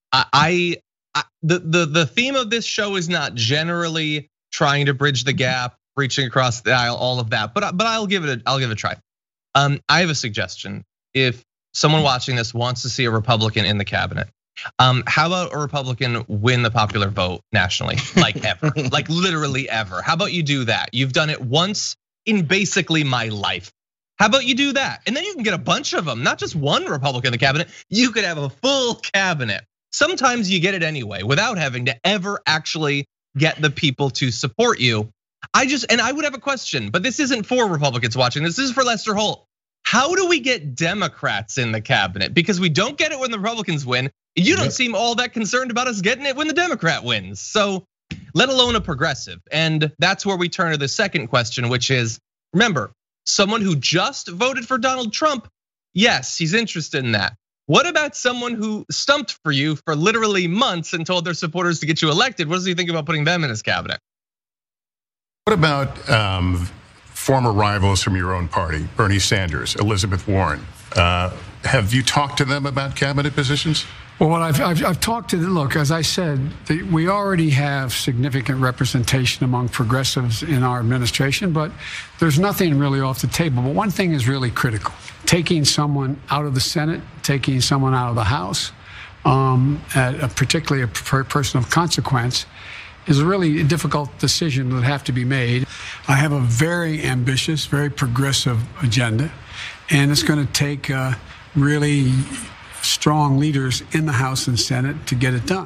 the theme of this show is not generally trying to bridge the gap, reaching across the aisle, all of that. But I'll give it a try. I have a suggestion. If someone watching this wants to see a Republican in the cabinet, how about a Republican win the popular vote nationally, like ever, like literally ever? How about you do that? You've done it once in basically my life. How about you do that? And then you can get a bunch of them, not just one Republican in the cabinet. You could have a full cabinet. Sometimes you get it anyway without having to ever actually get the people to support you. And I would have a question, but this isn't for Republicans watching. This is for Lester Holt. How do we get Democrats in the cabinet? Because we don't get it when the Republicans win. You don't seem all that concerned about us getting it when the Democrat wins. So let alone a progressive. And that's where we turn to the second question, which is, remember, someone who just voted for Donald Trump, yes, he's interested in that. What about someone who stumped for you for literally months and told their supporters to get you elected? What does he think about putting them in his cabinet? What about former rivals from your own party, Bernie Sanders, Elizabeth Warren? Have you talked to them about cabinet positions? Well, I've talked to them. Look, as I said, we already have significant representation among progressives in our administration, but there's nothing really off the table. But one thing is really critical: taking someone out of the Senate, taking someone out of the House, particularly a person of consequence, is a really difficult decision that have to be made. I have a very ambitious, very progressive agenda, and it's going to take really strong leaders in the House and Senate to get it done.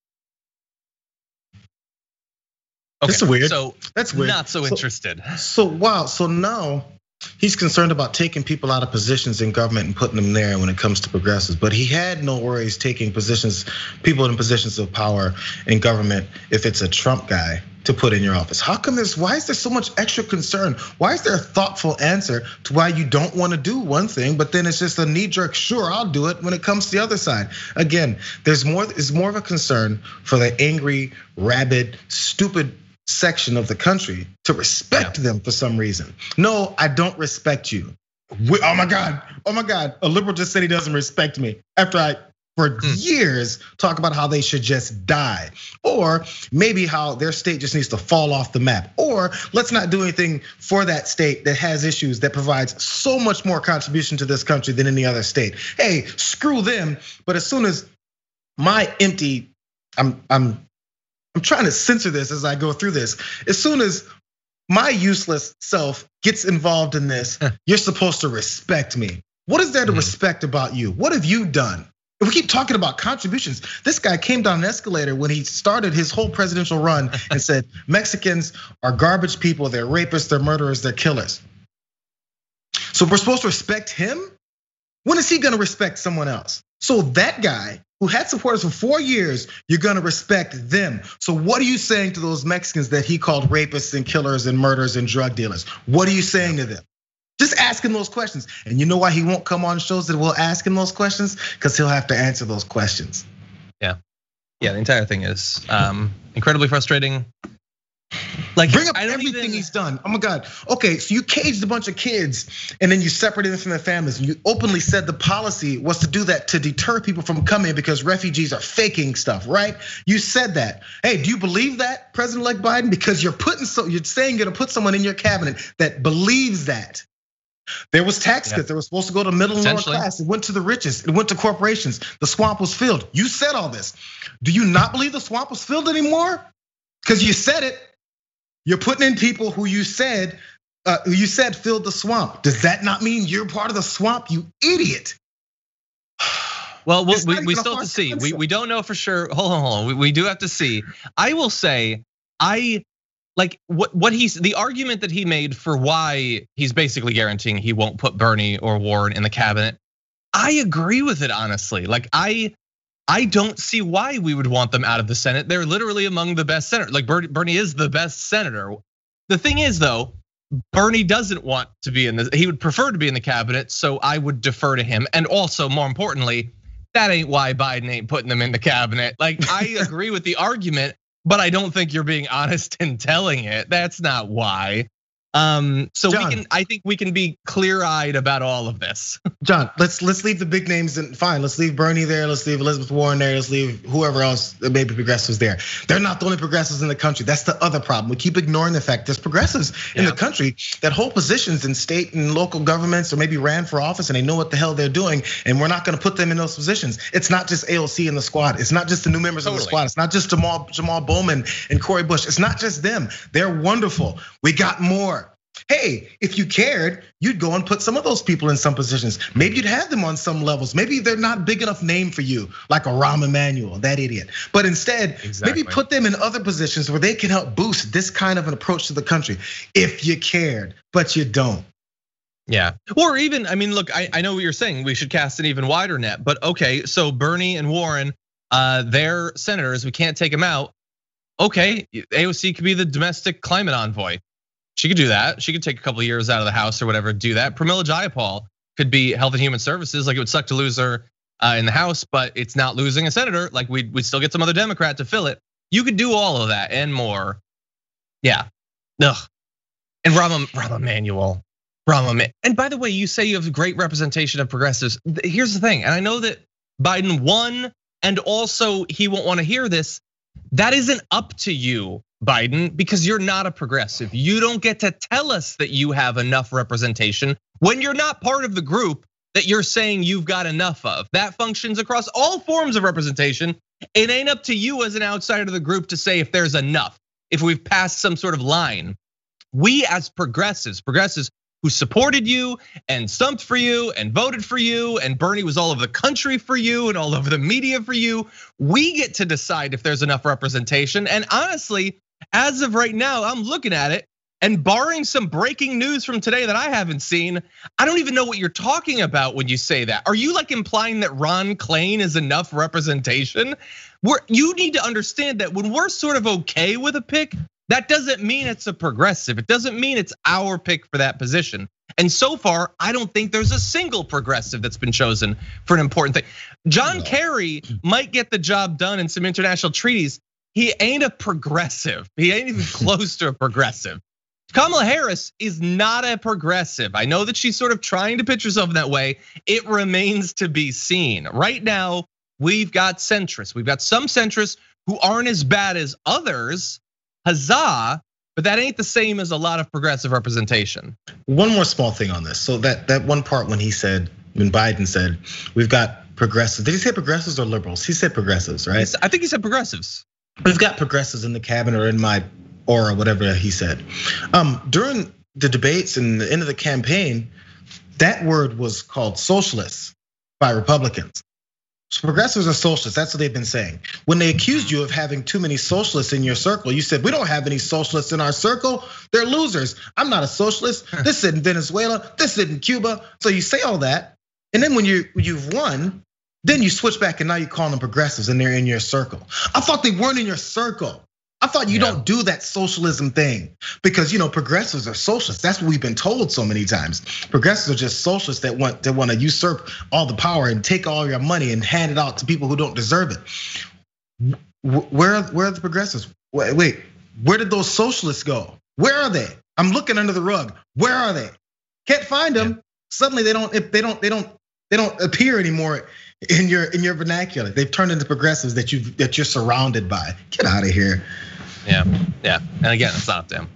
Okay, that's weird. So that's weird. Not so interested. So wow. So now he's concerned about taking people out of positions in government and putting them there when it comes to progressives. But he had no worries taking people in positions of power in government if it's a Trump guy to put in your office. Why is there so much extra concern? Why is there a thoughtful answer to why you don't want to do one thing, but then it's just a knee-jerk, sure, I'll do it when it comes to the other side? Again, it's more of a concern for the angry, rabid, stupid section of the country to respect them for some reason. No, I don't respect you. Oh my God, a liberal just said he doesn't respect me after I, for years, talk about how they should just die. Or maybe how their state just needs to fall off the map. Or let's not do anything for that state that has issues that provides so much more contribution to this country than any other state. Hey, screw them. But as soon as my empty, I'm trying to censor this as I go through this. As soon as my useless self gets involved in this, you're supposed to respect me. What is there to respect about you? What have you done? We keep talking about contributions. This guy came down an escalator when he started his whole presidential run and said, Mexicans are garbage people, they're rapists, they're murderers, they're killers. So we're supposed to respect him? When is he gonna respect someone else? So that guy who had supporters for 4 years, you're gonna respect them. So what are you saying to those Mexicans that he called rapists and killers and murderers and drug dealers? What are you saying to them? Just asking those questions. And you know why he won't come on shows that will ask him those questions? Because he'll have to answer those questions. Yeah, the entire thing is incredibly frustrating. Like, bring up everything he's done. Oh my God. Okay, so you caged a bunch of kids and then you separated them from their families. And you openly said the policy was to do that to deter people from coming because refugees are faking stuff, right? You said that. Hey, do you believe that, President-elect Biden? Because you're saying you're gonna put someone in your cabinet that believes that. There was tax cuts that were supposed to go to middle and lower class. It went to the richest. It went to corporations. The swamp was filled. You said all this. Do you not believe the swamp was filled anymore? Because you said it. You're putting in people who you said filled the swamp. Does that not mean you're part of the swamp, you idiot? Well, we still have to see. We don't know for sure. Hold on. We do have to see. I will say, like what the argument that he made for why he's basically guaranteeing he won't put Bernie or Warren in the cabinet. I agree with it, honestly. Like I don't see why we would want them out of the Senate. They're literally among the best senators. Like Bernie is the best senator. The thing is, though, Bernie doesn't want to be in this. He would prefer to be in the cabinet, so I would defer to him. And also, more importantly, that ain't why Biden ain't putting them in the cabinet. Like, I agree with the argument, but I don't think you're being honest in telling it. That's not why. So John, I think we can be clear-eyed about all of this. John, let's leave the big names and fine. Let's leave Bernie there. Let's leave Elizabeth Warren there. Let's leave whoever else, maybe progressives there. They're not the only progressives in the country. That's the other problem. We keep ignoring the fact there's progressives in the country that hold positions in state and local governments or maybe ran for office and they know what the hell they're doing. And we're not gonna put them in those positions. It's not just AOC in the squad. It's not just the new members of the squad. It's not just Jamal Bowman and Cori Bush. It's not just them. They're wonderful. We got more. Hey, if you cared, you'd go and put some of those people in some positions. Maybe you'd have them on some levels. Maybe they're not big enough name for you, like a Rahm Emanuel, that idiot. But instead, maybe put them in other positions where they can help boost this kind of an approach to the country. If you cared, but you don't. Yeah, or even, I mean, look, I know what you're saying. We should cast an even wider net, but okay, so Bernie and Warren, they're senators, we can't take them out. Okay, AOC could be the domestic climate envoy. She could do that. She could take a couple of years out of the House or whatever, do that. Pramila Jayapal could be Health and Human Services. Like, it would suck to lose her in the House, but it's not losing a senator. Like, we'd still get some other Democrat to fill it. You could do all of that and more. Yeah, ugh. And Rahm Emanuel. And by the way, you say you have great representation of progressives. Here's the thing, and I know that Biden won, and also he won't want to hear this. That isn't up to you, Biden, because you're not a progressive. You don't get to tell us that you have enough representation when you're not part of the group that you're saying you've got enough of. That functions across all forms of representation. It ain't up to you as an outsider of the group to say if there's enough, if we've passed some sort of line. We as progressives who supported you and stumped for you and voted for you, and Bernie was all over the country for you and all over the media for you, we get to decide if there's enough representation. And honestly, as of right now, I'm looking at it, and barring some breaking news from today that I haven't seen, I don't even know what you're talking about when you say that. Are you like implying that Ron Klain is enough representation? You need to understand that when we're sort of okay with a pick, that doesn't mean it's a progressive. It doesn't mean it's our pick for that position. And so far, I don't think there's a single progressive that's been chosen for an important thing. John Kerry might get the job done in some international treaties. He ain't a progressive. He ain't even close to a progressive. Kamala Harris is not a progressive. I know that she's sort of trying to pitch herself in that way. It remains to be seen. Right now, we've got centrists. We've got some centrists who aren't as bad as others. Huzzah, but that ain't the same as a lot of progressive representation. One more small thing on this. So that one part when Biden said, we've got progressives. Did he say progressives or liberals? He said progressives, right? I think he said progressives. We've got progressives in the cabinet or in my aura, whatever he said. During the debates and the end of the campaign, that word was called socialists by Republicans. So progressives are socialists, that's what they've been saying. When they accused you of having too many socialists in your circle, you said, we don't have any socialists in our circle, they're losers. I'm not a socialist, this isn't Venezuela, this isn't Cuba. So you say all that, and then when you've won, then you switch back and now you call them progressives and they're in your circle. I thought they weren't in your circle. I thought you don't do that socialism thing because progressives are socialists. That's what we've been told so many times. Progressives are just socialists that want to usurp all the power and take all your money and hand it out to people who don't deserve it. Where are the progressives? Wait, Where did those socialists go? Where are they? I'm looking under the rug. Where are they? Can't find them. Yeah. Suddenly they don't appear anymore in your vernacular. They've turned into progressives that you're surrounded by. Get out of here. Yeah. And again, it's not them.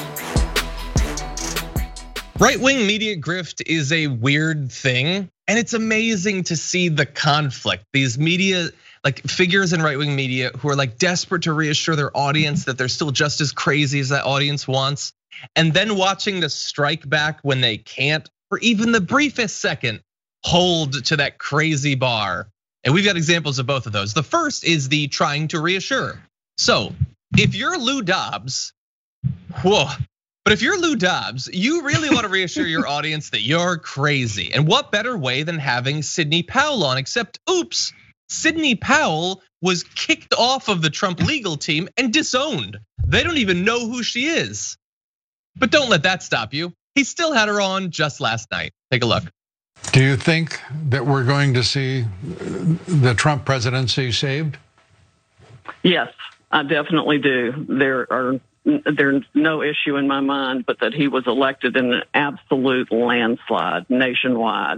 Right-wing media grift is a weird thing, and it's amazing to see the conflict. These media, like figures in right-wing media who are like desperate to reassure their audience that they're still just as crazy as that audience wants, and then watching the strike back when they can't, for even the briefest second, hold to that crazy bar. And we've got examples of both of those. The first is the trying to reassure. So if you're Lou Dobbs, but if you're Lou Dobbs, you really want to reassure your audience that you're crazy. And what better way than having Sidney Powell on, except oops, Sidney Powell was kicked off of the Trump legal team and disowned. They don't even know who she is. But don't let that stop you. He still had her on just last night. Take a look. Do you think that we're going to see the Trump presidency saved? Yes, I definitely do. There's no issue in my mind, but that he was elected in an absolute landslide nationwide.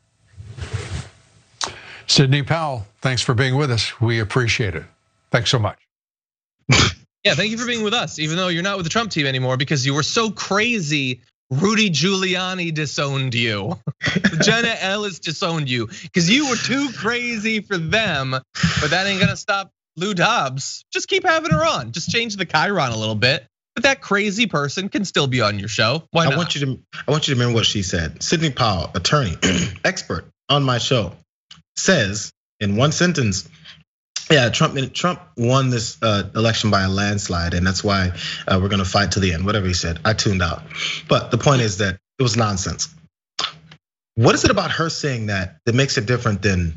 Sidney Powell, thanks for being with us. We appreciate it. Thanks so much. Yeah, thank you for being with us, even though you're not with the Trump team anymore because you were so crazy. Rudy Giuliani disowned you. Jenna Ellis disowned you because you were too crazy for them, but that ain't gonna stop Lou Dobbs. Just keep having her on. Just change the chyron a little bit. But that crazy person can still be on your show. Why not? I want you to remember what she said. Sidney Powell, attorney, expert on my show, says in one sentence, yeah, Trump won this election by a landslide, and that's why we're gonna fight to the end. Whatever he said, I tuned out. But the point is that it was nonsense. What is it about her saying that makes it different than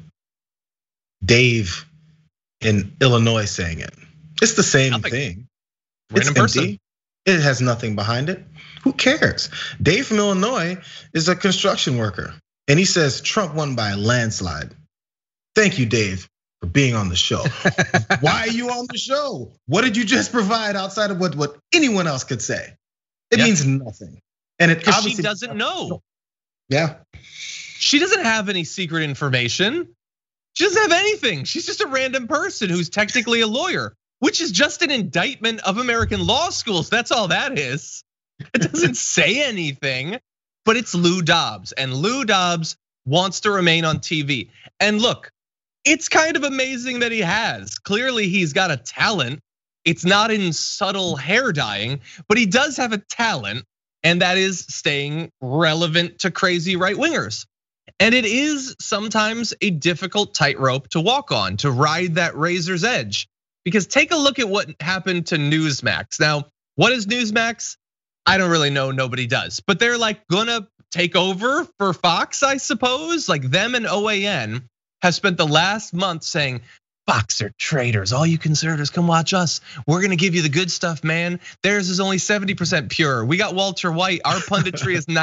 Dave in Illinois saying it? It's the same thing. It's empty. It has nothing behind it. Who cares? Dave from Illinois is a construction worker, and he says Trump won by a landslide. Thank you, Dave, for being on the show. Why are you on the show? What did you just provide outside of what anyone else could say? It means nothing. And it obviously she doesn't know. Yeah. She doesn't have any secret information. She doesn't have anything. She's just a random person who's technically a lawyer, which is just an indictment of American law schools. That's all that is. It doesn't say anything, but it's Lou Dobbs, and Lou Dobbs wants to remain on TV. And look, it's kind of amazing that he has. Clearly, he's got a talent. It's not in subtle hair dyeing, but he does have a talent, and that is staying relevant to crazy right wingers. And it is sometimes a difficult tightrope to walk on, to ride that razor's edge. Because take a look at what happened to Newsmax. Now, what is Newsmax? I don't really know, nobody does. But they're like gonna take over for Fox, I suppose. Like them and OAN have spent the last month saying, Fox are traitors. All you conservatives, come watch us. We're gonna give you the good stuff, man. Theirs is only 70% pure. We got Walter White. Our punditry is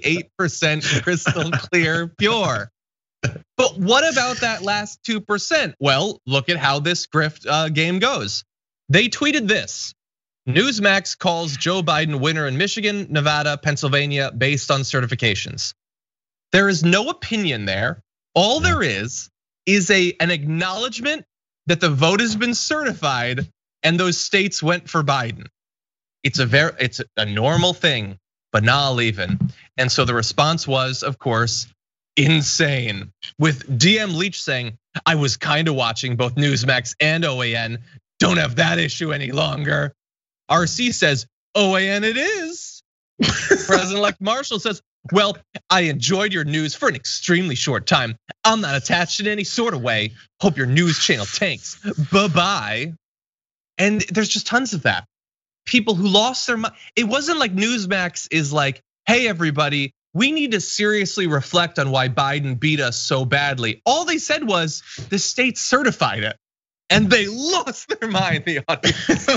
98% crystal clear pure. But what about that last 2%? Well, look at how this grift game goes. They tweeted this. Newsmax calls Joe Biden winner in Michigan, Nevada, Pennsylvania based on certifications. There is no opinion there. All there is an acknowledgement that the vote has been certified and those states went for Biden. It's a normal thing, banal even. And so the response was, of course, insane. With DM Leach saying, I was kind of watching both Newsmax and OAN, don't have that issue any longer. RC says, OAN it is. President-elect Marshall says, well, I enjoyed your news for an extremely short time. I'm not attached in any sort of way. Hope your news channel tanks. Bye-bye. And there's just tons of that. People who lost their mind. It wasn't like Newsmax is like, hey, everybody, we need to seriously reflect on why Biden beat us so badly. All they said was the state certified it. And they lost their mind, the audience.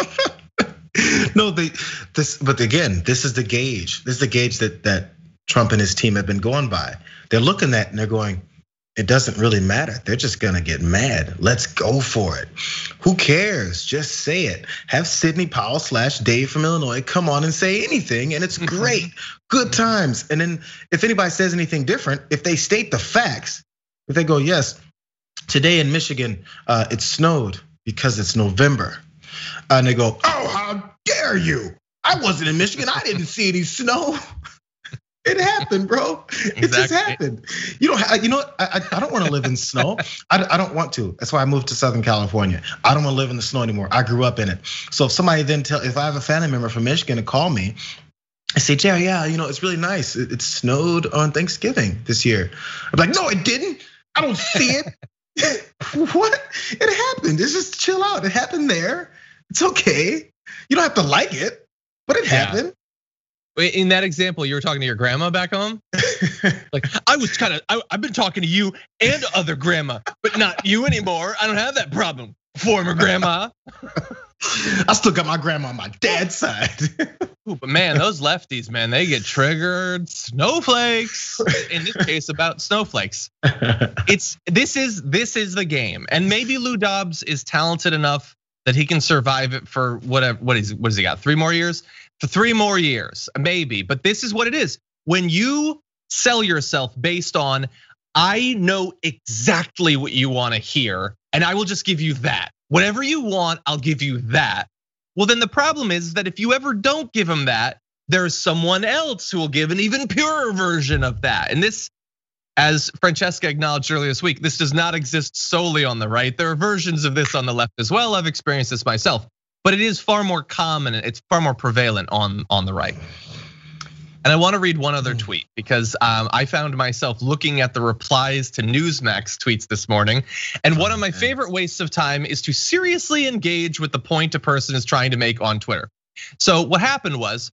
No, but again, this is the gauge. This is the gauge that Trump and his team have been going by. They're looking at and they're going, it doesn't really matter. They're just gonna get mad. Let's go for it. Who cares? Just say it. Have Sidney Powell / Dave from Illinois come on and say anything, and it's great. Good times. And then if anybody says anything different, if they state the facts, if they go, yes, today in Michigan, it snowed because it's November. And they go, oh, how dare you? I wasn't in Michigan. I didn't see any snow. It happened, bro. It just happened. You know what? I don't want to live in snow. I don't want to. That's why I moved to Southern California. I don't want to live in the snow anymore. I grew up in it. So if somebody then if I have a family member from Michigan to call me, I say, Jerry, yeah, it's really nice. It snowed on Thanksgiving this year. I'm like, no, it didn't. I don't see it. What? It happened. Just chill out. It happened there. It's okay. You don't have to like it, but it happened. In that example, you were talking to your grandma back home? Like, I've been talking to you and other grandma, but not you anymore. I don't have that problem, former grandma. I still got my grandma on my dad's side. Ooh, but man, those lefties, man, they get triggered. Snowflakes. In this case, about snowflakes. This is the game, and maybe Lou Dobbs is talented enough that he can survive it for whatever. What has he got? 3 more years? For 3 more years, maybe. But this is what it is. When you sell yourself based on, I know exactly what you want to hear, and I will just give you that. Whatever you want, I'll give you that. Well, then the problem is that if you ever don't give him that, there's someone else who will give an even purer version of that. And this, as Francesca acknowledged earlier this week, this does not exist solely on the right. There are versions of this on the left as well. I've experienced this myself, but it is far more common. It's far more prevalent on the right. And I want to read one other tweet because I found myself looking at the replies to Newsmax tweets this morning. And one of my favorite wastes of time is to seriously engage with the point a person is trying to make on Twitter. So what happened was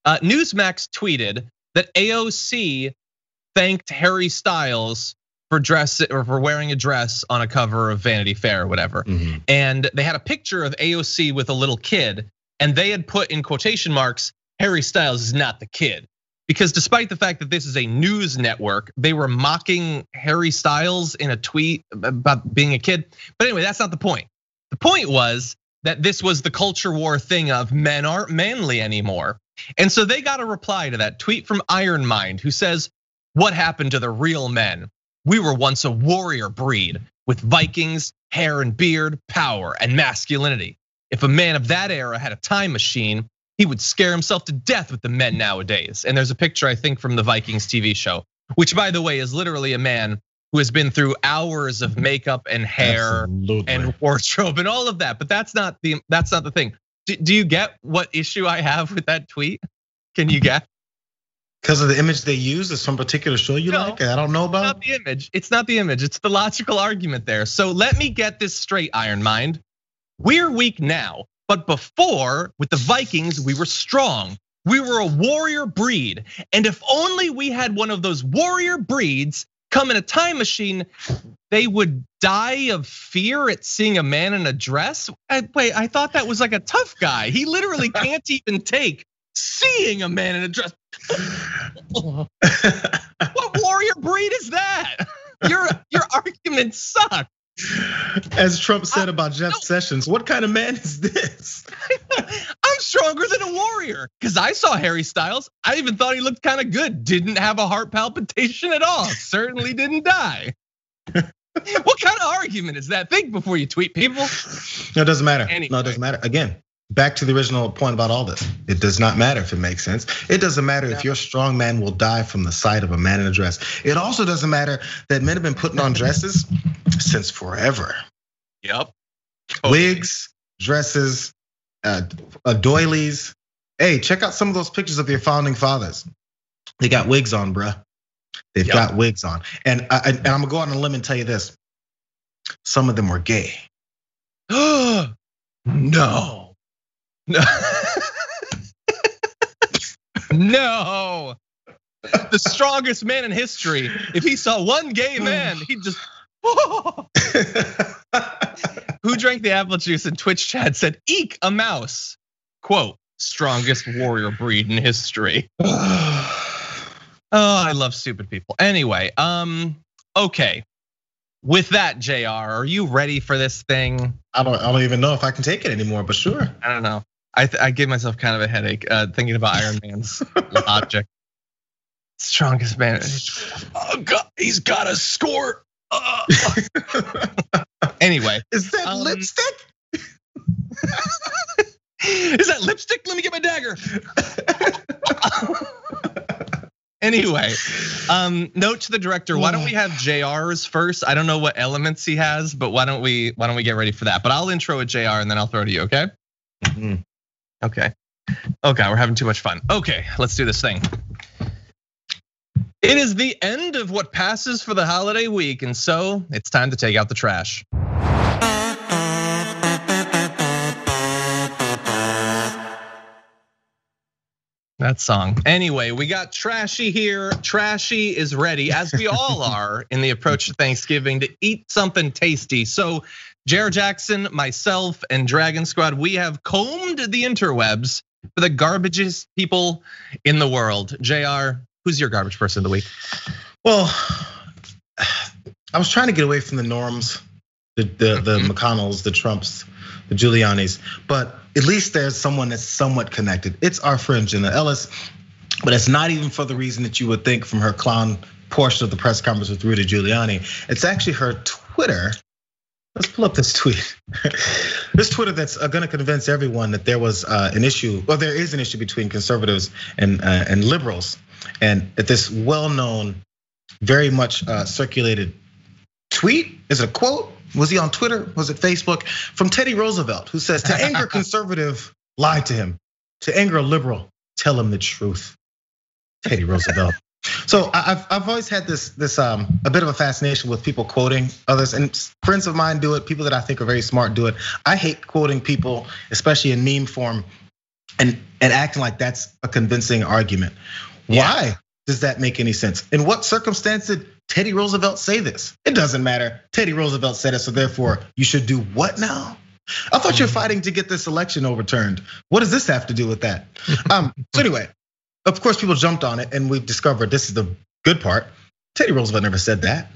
Newsmax tweeted that AOC thanked Harry Styles for wearing a dress on a cover of Vanity Fair or whatever. And they had a picture of AOC with a little kid, and they had put in quotation marks, Harry Styles is not the kid. Because despite the fact that this is a news network, they were mocking Harry Styles in a tweet about being a kid. But anyway, that's not the point. The point was that this was the culture war thing of men aren't manly anymore. And so they got a reply to that tweet from Iron Mind, who says, what happened to the real men? We were once a warrior breed with Vikings, hair and beard, power and masculinity. If a man of that era had a time machine, he would scare himself to death with the men nowadays. And there's a picture, I think, from the Vikings TV show, which by the way is literally a man who has been through hours of makeup and hair and wardrobe and all of that. But that's not the thing. Do you get what issue I have with that tweet? Can you get? Because of the image they use, is some particular show you like? I don't know about. It's not the image. It's not the image. It's the logical argument there. So let me get this straight, Iron Mind. We're weak now, but before with the Vikings, we were strong. We were a warrior breed, and if only we had one of those warrior breeds come in a time machine, they would die of fear at seeing a man in a dress. Wait, I thought that was like a tough guy. He literally can't even take seeing a man in a dress. What warrior breed is that? Your argument sucks. As Trump said about Jeff Sessions, what kind of man is this? I'm stronger than a warrior because I saw Harry Styles. I even thought he looked kind of good. Didn't have a heart palpitation at all. Certainly didn't die. What kind of argument is that? Think before you tweet, people. No, it doesn't matter. Anyway. No, it doesn't matter. Again, back to the original point about all this. It does not matter if it makes sense. It doesn't matter if your strong man will die from the sight of a man in a dress. It also doesn't matter that men have been putting on dresses since forever. Yep. Totally. Wigs, dresses, doilies. Hey, check out some of those pictures of your founding fathers. They got wigs on, bruh. They've got wigs on. And I'm gonna go on a limb and tell you this. Some of them were gay. No. No. The strongest man in history. If he saw one gay man, he'd just. Who drank the apple juice in Twitch chat said, "Eek, a mouse." Quote, strongest warrior breed in history. Oh, I love stupid people. Anyway, okay. With that, JR, are you ready for this thing? I don't even know if I can take it anymore, but sure. I don't know. I gave myself kind of a headache thinking about Iron Man's logic. Strongest man. Oh God, he's got a score. Anyway, is that lipstick? Is that lipstick? Let me get my dagger. Anyway, note to the director, why don't we have JR's first? I don't know what elements he has, but why don't we get ready for that? But I'll intro with JR and then I'll throw to you, okay? Mm-hmm. Okay. Oh God, we're having too much fun. Okay, let's do this thing. It is the end of what passes for the holiday week, and so it's time to take out the trash. That song. Anyway, we got Trashy here. Trashy is ready, as we all are in the approach to Thanksgiving, to eat something tasty. So Jared Jackson, myself, and Dragon Squad, we have combed the interwebs for the garbageest people in the world. JR, who's your garbage person of the week? Well, I was trying to get away from the norms, the McConnells, the Trumps, the Giulianis, but at least there's someone that's somewhat connected. It's our friend Jenna Ellis, but it's not even for the reason that you would think from her clown portion of the press conference with Rudy Giuliani. It's actually her Twitter. Let's pull up this tweet. This Twitter that's gonna convince everyone that there was an issue, well, there is an issue between conservatives and liberals. And at this well-known, very much circulated tweet, is it a quote? Was he on Twitter? Was it Facebook? From Teddy Roosevelt, who says, to anger a conservative, lie to him. To anger a liberal, tell him the truth. Teddy Roosevelt. So I've always had this a bit of a fascination with people quoting others, and friends of mine do it. People that I think are very smart do it. I hate quoting people, especially in meme form, and acting like that's a convincing argument. Why does that make any sense? In what circumstance did Teddy Roosevelt say this? It doesn't matter. Teddy Roosevelt said it, so therefore you should do what now? I thought you're fighting to get this election overturned. What does this have to do with that? So anyway, of course people jumped on it, and we discovered this is the good part. Teddy Roosevelt never said that.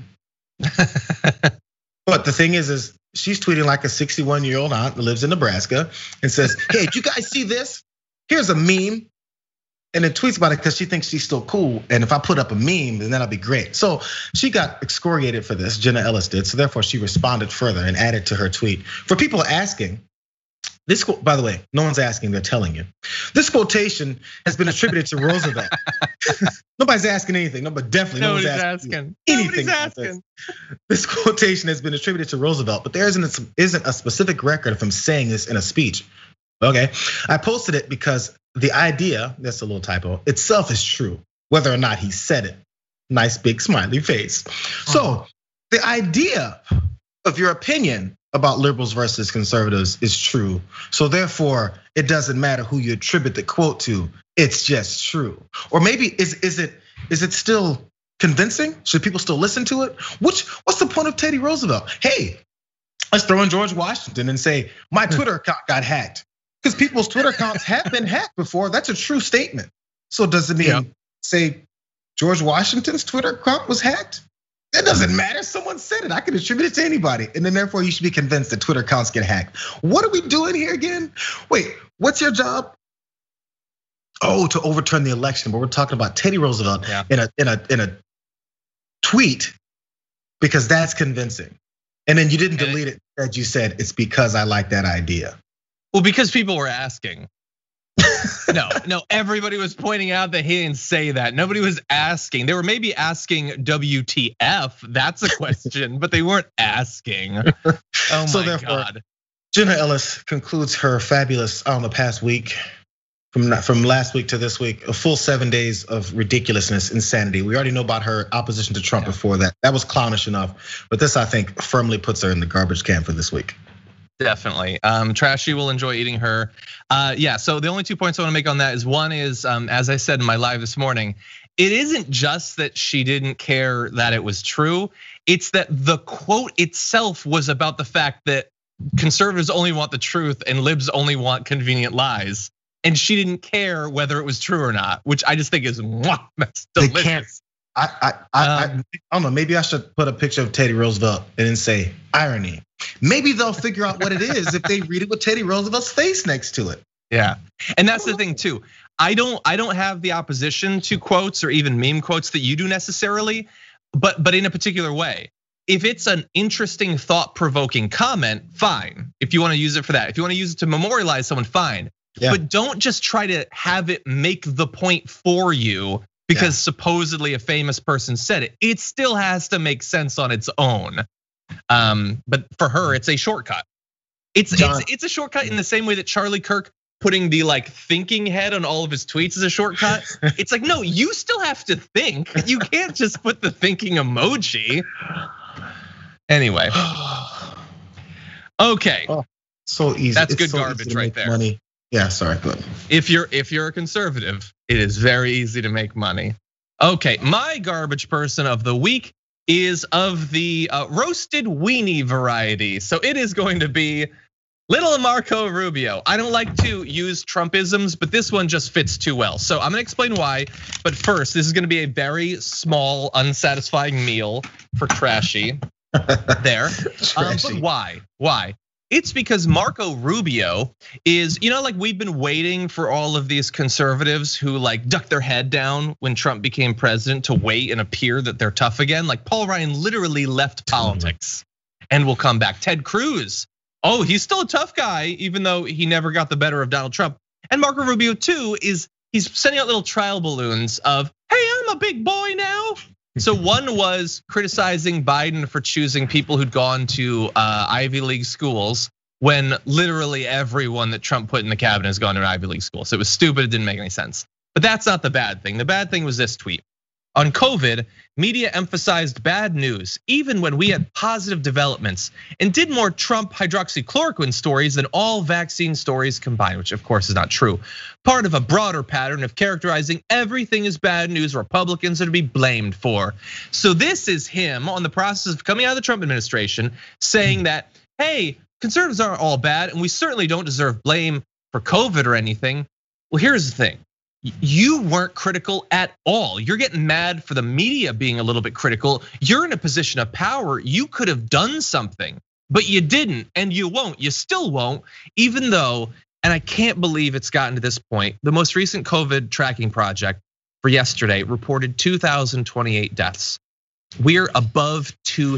But the thing is she's tweeting like a 61-year-old aunt that lives in Nebraska and says, hey, did you guys see this? Here's a meme. And then tweets about it because she thinks she's still cool. And if I put up a meme, then that'll be great. So she got excoriated for this, Jenna Ellis did. So therefore she responded further and added to her tweet. For people asking, this, by the way, no one's asking, they're telling you. This quotation has been attributed to Roosevelt. Nobody's asking anything. No, but definitely nobody's asking anything. This quotation has been attributed to Roosevelt, but there isn't a specific record of him saying this in a speech. Okay, I posted it because the idea, that's a little typo, itself is true, whether or not he said it. Nice big smiley face. So the idea of your opinion about liberals versus conservatives is true. So therefore, it doesn't matter who you attribute the quote to, it's just true. Or maybe is it still convincing? Should people still listen to it? What's the point of Teddy Roosevelt? Hey, let's throw in George Washington and say, my Twitter account got hacked. Because people's Twitter accounts have been hacked before. That's a true statement. So does it mean, say, George Washington's Twitter account was hacked? It doesn't matter. Someone said it. I can attribute it to anybody. And then therefore you should be convinced that Twitter accounts get hacked. What are we doing here again? Wait, what's your job? Oh, to overturn the election. But we're talking about Teddy Roosevelt in a tweet because that's convincing. And then you didn't delete it. As you said, it's because I like that idea. Well, because people were asking. No, everybody was pointing out that he didn't say that. Nobody was asking. They were maybe asking WTF, that's a question, but they weren't asking. Oh my God. Jenna Ellis concludes her fabulous, past week, from last week to this week, a full 7 days of ridiculousness, insanity. We already know about her opposition to Trump before that. That was clownish enough, but this I think firmly puts her in the garbage can for this week. Definitely. Trashy will enjoy eating her. So the only 2 points I want to make on that is one is, as I said in my live this morning, it isn't just that she didn't care that it was true. It's that the quote itself was about the fact that conservatives only want the truth and libs only want convenient lies. And she didn't care whether it was true or not, which I just think is that's delicious. I don't know. Maybe I should put a picture of Teddy Roosevelt and then say irony. Maybe they'll figure out what it is if they read it with Teddy Roosevelt's face next to it. Yeah, and that's the thing too. I don't have the opposition to quotes or even meme quotes that you do necessarily, but in a particular way. If it's an interesting, thought-provoking comment, fine. If you want to use it for that, if you want to use it to memorialize someone, fine. Yeah. But don't just try to have it make the point for you because supposedly a famous person said it. It still has to make sense on its own. But for her, it's a shortcut. It's a shortcut in the same way that Charlie Kirk putting the like thinking head on all of his tweets is a shortcut. It's like, no, you still have to think. You can't just put the thinking emoji. Anyway. Okay. Oh, so easy. That's good garbage right there. Money. Yeah, sorry, good. If you're a conservative, it is very easy to make money. Okay, my garbage person of the week is of the roasted weenie variety. So it is going to be little Marco Rubio. I don't like to use Trumpisms, but this one just fits too well. So I'm gonna explain why. But first, this is gonna be a very small, unsatisfying meal for Trashy. There. But why? Why? It's because Marco Rubio is, like we've been waiting for all of these conservatives who like duck their head down when Trump became president to wait and appear that they're tough again. Like Paul Ryan literally left politics and will come back. Ted Cruz, he's still a tough guy, even though he never got the better of Donald Trump. And Marco Rubio too he's sending out little trial balloons of, hey, I'm a big boy now. So one was criticizing Biden for choosing people who'd gone to Ivy League schools when literally everyone that Trump put in the cabinet has gone to an Ivy League school. So it was stupid, it didn't make any sense. But that's not the bad thing. The bad thing was this tweet. On COVID, media emphasized bad news, even when we had positive developments, and did more Trump hydroxychloroquine stories than all vaccine stories combined, which of course is not true. Part of a broader pattern of characterizing everything as bad news Republicans are to be blamed for. So this is him on the process of coming out of the Trump administration saying that, hey, conservatives aren't all bad, and we certainly don't deserve blame for COVID or anything. Well, here's the thing. You weren't critical at all. You're getting mad for the media being a little bit critical. You're in a position of power. You could have done something, but you didn't, and you won't. You still won't, even though, and I can't believe it's gotten to this point, the most recent COVID tracking project for yesterday reported 2,028 deaths. We're above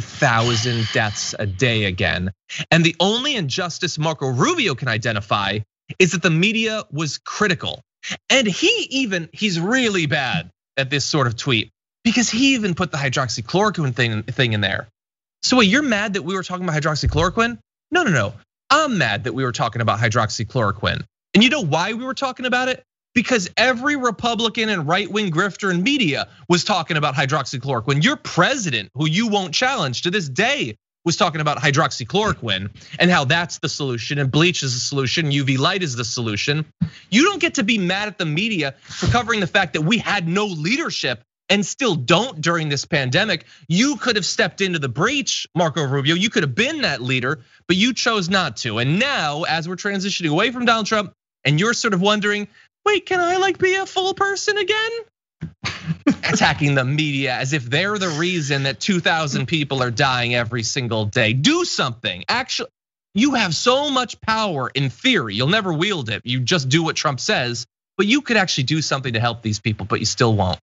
2,000 deaths a day again. And the only injustice Marco Rubio can identify is that the media was critical. And he's really bad at this sort of tweet because he even put the hydroxychloroquine thing in there. So wait, you're mad that we were talking about hydroxychloroquine? No. I'm mad that we were talking about hydroxychloroquine. And you know why we were talking about it? Because every Republican and right-wing grifter in media was talking about hydroxychloroquine. Your president, who you won't challenge to this day, was talking about hydroxychloroquine and how that's the solution and bleach is the solution, UV light is the solution. You don't get to be mad at the media for covering the fact that we had no leadership and still don't during this pandemic. You could have stepped into the breach, Marco Rubio. You could have been that leader, but you chose not to. And now, as we're transitioning away from Donald Trump, and you're sort of wondering, wait, can I like be a full person again? Attacking the media as if they're the reason that 2,000 people are dying every single day. Do something. Actually, you have so much power in theory. You'll never wield it. You just do what Trump says, but you could actually do something to help these people, but you still won't.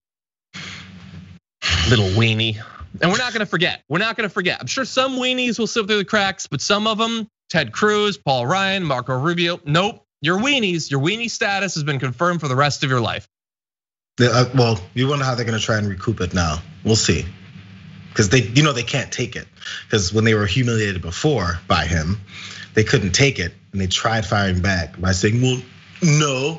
Little weenie. And we're not gonna forget. I'm sure some weenies will slip through the cracks, but some of them, Ted Cruz, Paul Ryan, Marco Rubio, nope. Your weenies, your weenie status has been confirmed for the rest of your life. Well, you wonder how they're gonna try and recoup it now. We'll see. Because they can't take it. Because when they were humiliated before by him, they couldn't take it. And they tried firing back by saying, well, no.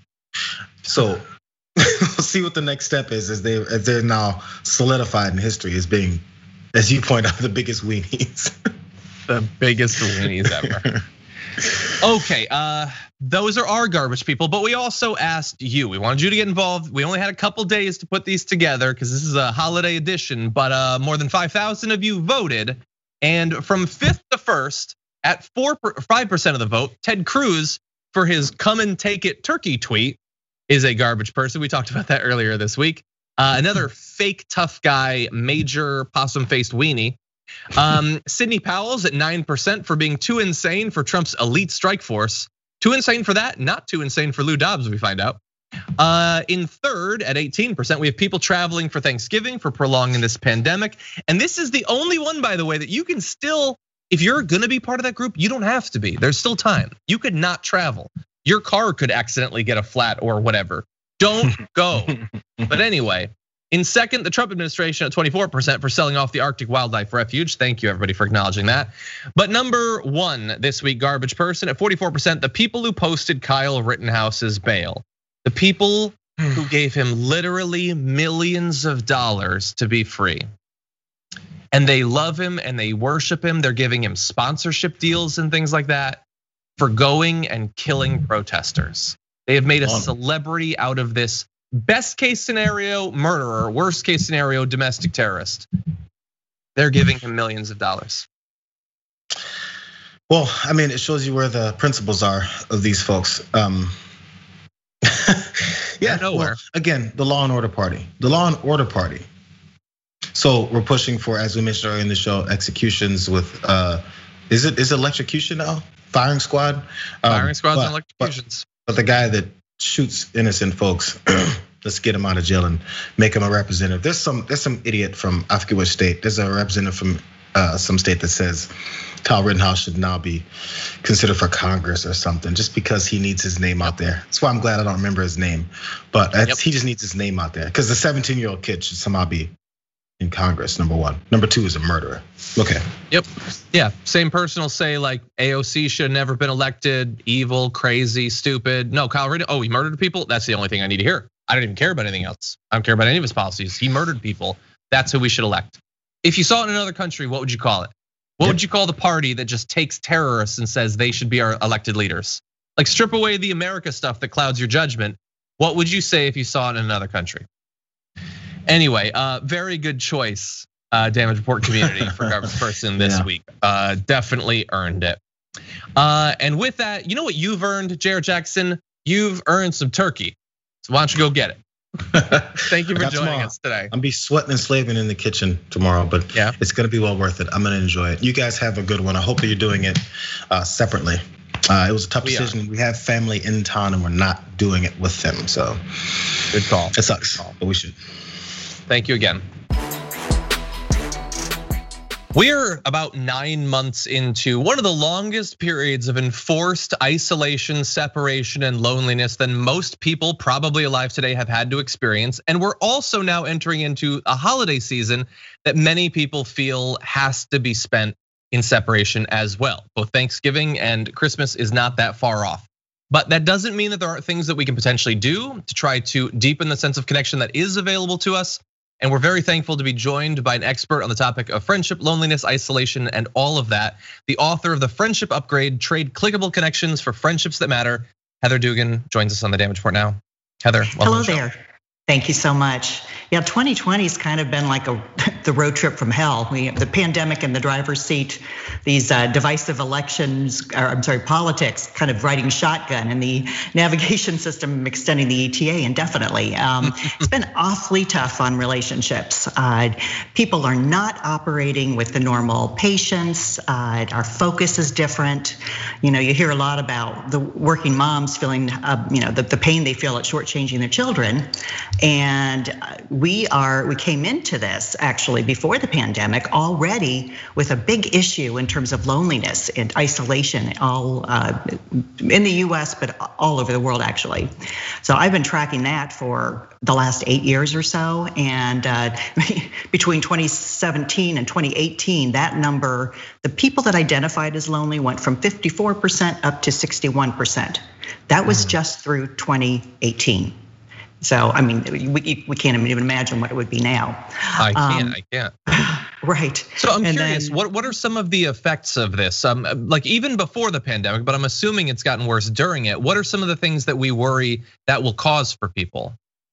So we'll see what the next step is as they're now solidified in history as being, as you point out, the biggest weenies. The biggest weenies ever. Okay, those are our garbage people, but we also asked you. We wanted you to get involved. We only had a couple days to put these together because this is a holiday edition, but more than 5,000 of you voted. And from 5th to 1st, at 5% of the vote, Ted Cruz, for his come and take it turkey tweet, is a garbage person. We talked about that earlier this week. Another fake tough guy, major possum-faced weenie. Sidney Powell's at 9% for being too insane for Trump's elite strike force. Too insane for that, not too insane for Lou Dobbs, we find out. In third, at 18%, we have people traveling for Thanksgiving for prolonging this pandemic. And this is the only one, by the way, that you can still, if you're gonna be part of that group, you don't have to be. There's still time. You could not travel. Your car could accidentally get a flat or whatever. Don't go. But anyway, in second, the Trump administration at 24% for selling off the Arctic Wildlife Refuge. Thank you, everybody, for acknowledging that. But number one this week, garbage person at 44%, the people who posted Kyle Rittenhouse's bail. The people who gave him literally millions of dollars to be free. And they love him and they worship him. They're giving him sponsorship deals and things like that for going and killing protesters. They have made a celebrity out of this. Best case scenario, murderer. Worst case scenario, domestic terrorist. They're giving him millions of dollars. Well, I mean, it shows you where the principles are of these folks. Yeah, nowhere. Well, again, the Law and Order Party. The Law and Order Party. So we're pushing for, as we mentioned earlier in the show, executions with, is it electrocution now? Firing squad? Firing squads and electrocutions. But the guy that shoots innocent folks, let's get him out of jail and make him a representative. There's some idiot from I forget which state. There's a representative from some state that says Kyle Rittenhouse should now be considered for Congress or something, just because he needs his name out there. That's why I'm glad I don't remember his name, but he just needs his name out there because the 17-year-old kid should somehow be in Congress, number one. Number two is a murderer. Okay. Yep. Yeah. Same person will say like AOC should have never been elected, evil, crazy, stupid. No, Kyle Rittenhouse, he murdered people. That's the only thing I need to hear. I don't even care about anything else. I don't care about any of his policies. He murdered people. That's who we should elect. If you saw it in another country, what would you call it? What would you call the party that just takes terrorists and says they should be our elected leaders? Like strip away the America stuff that clouds your judgment. What would you say if you saw it in another country? Anyway, very good choice, Damage Report community for garbage person this week. Definitely earned it. And with that, you know what you've earned, Jared Jackson? You've earned some turkey. So why don't you go get it? Thank you for joining us today. I'll be sweating and slaving in the kitchen tomorrow, but it's gonna be well worth it. I'm gonna enjoy it. You guys have a good one. I hope that you're doing it separately. It was a tough decision. We have family in town and we're not doing it with them. So good call. It sucks, but we should. Thank you again. We're about 9 months into one of the longest periods of enforced isolation, separation, and loneliness than most people probably alive today have had to experience. And we're also now entering into a holiday season that many people feel has to be spent in separation as well. Both Thanksgiving and Christmas is not that far off. But that doesn't mean that there aren't things that we can potentially do to try to deepen the sense of connection that is available to us. And we're very thankful to be joined by an expert on the topic of friendship, loneliness, isolation, and all of that. The author of the Friendship Upgrade, Trade Clickable Connections for Friendships That Matter, Heather Dugan, joins us on the Damage Report now. Heather, welcome. Hello there. Thank you so much. Yeah, 2020 has kind of been like the road trip from hell. We have the pandemic in the driver's seat, these divisive politics kind of riding shotgun, and the navigation system extending the ETA indefinitely. It's been awfully tough on relationships. People are not operating with the normal patience. Our focus is different. You know, you hear a lot about the working moms feeling, the pain they feel at shortchanging their children. And we came into this actually before the pandemic already with a big issue in terms of loneliness and isolation, all in the US, but all over the world actually. So I've been tracking that for the last 8 years or so. And between 2017 and 2018, that number, the people that identified as lonely went from 54% up to 61%. That was just through 2018. So, I mean, we can't even imagine what it would be now. I can't. Right. So I'm curious, what are some of the effects of this? Like even before the pandemic, but I'm assuming it's gotten worse during it. What are some of the things that we worry that will cause for people?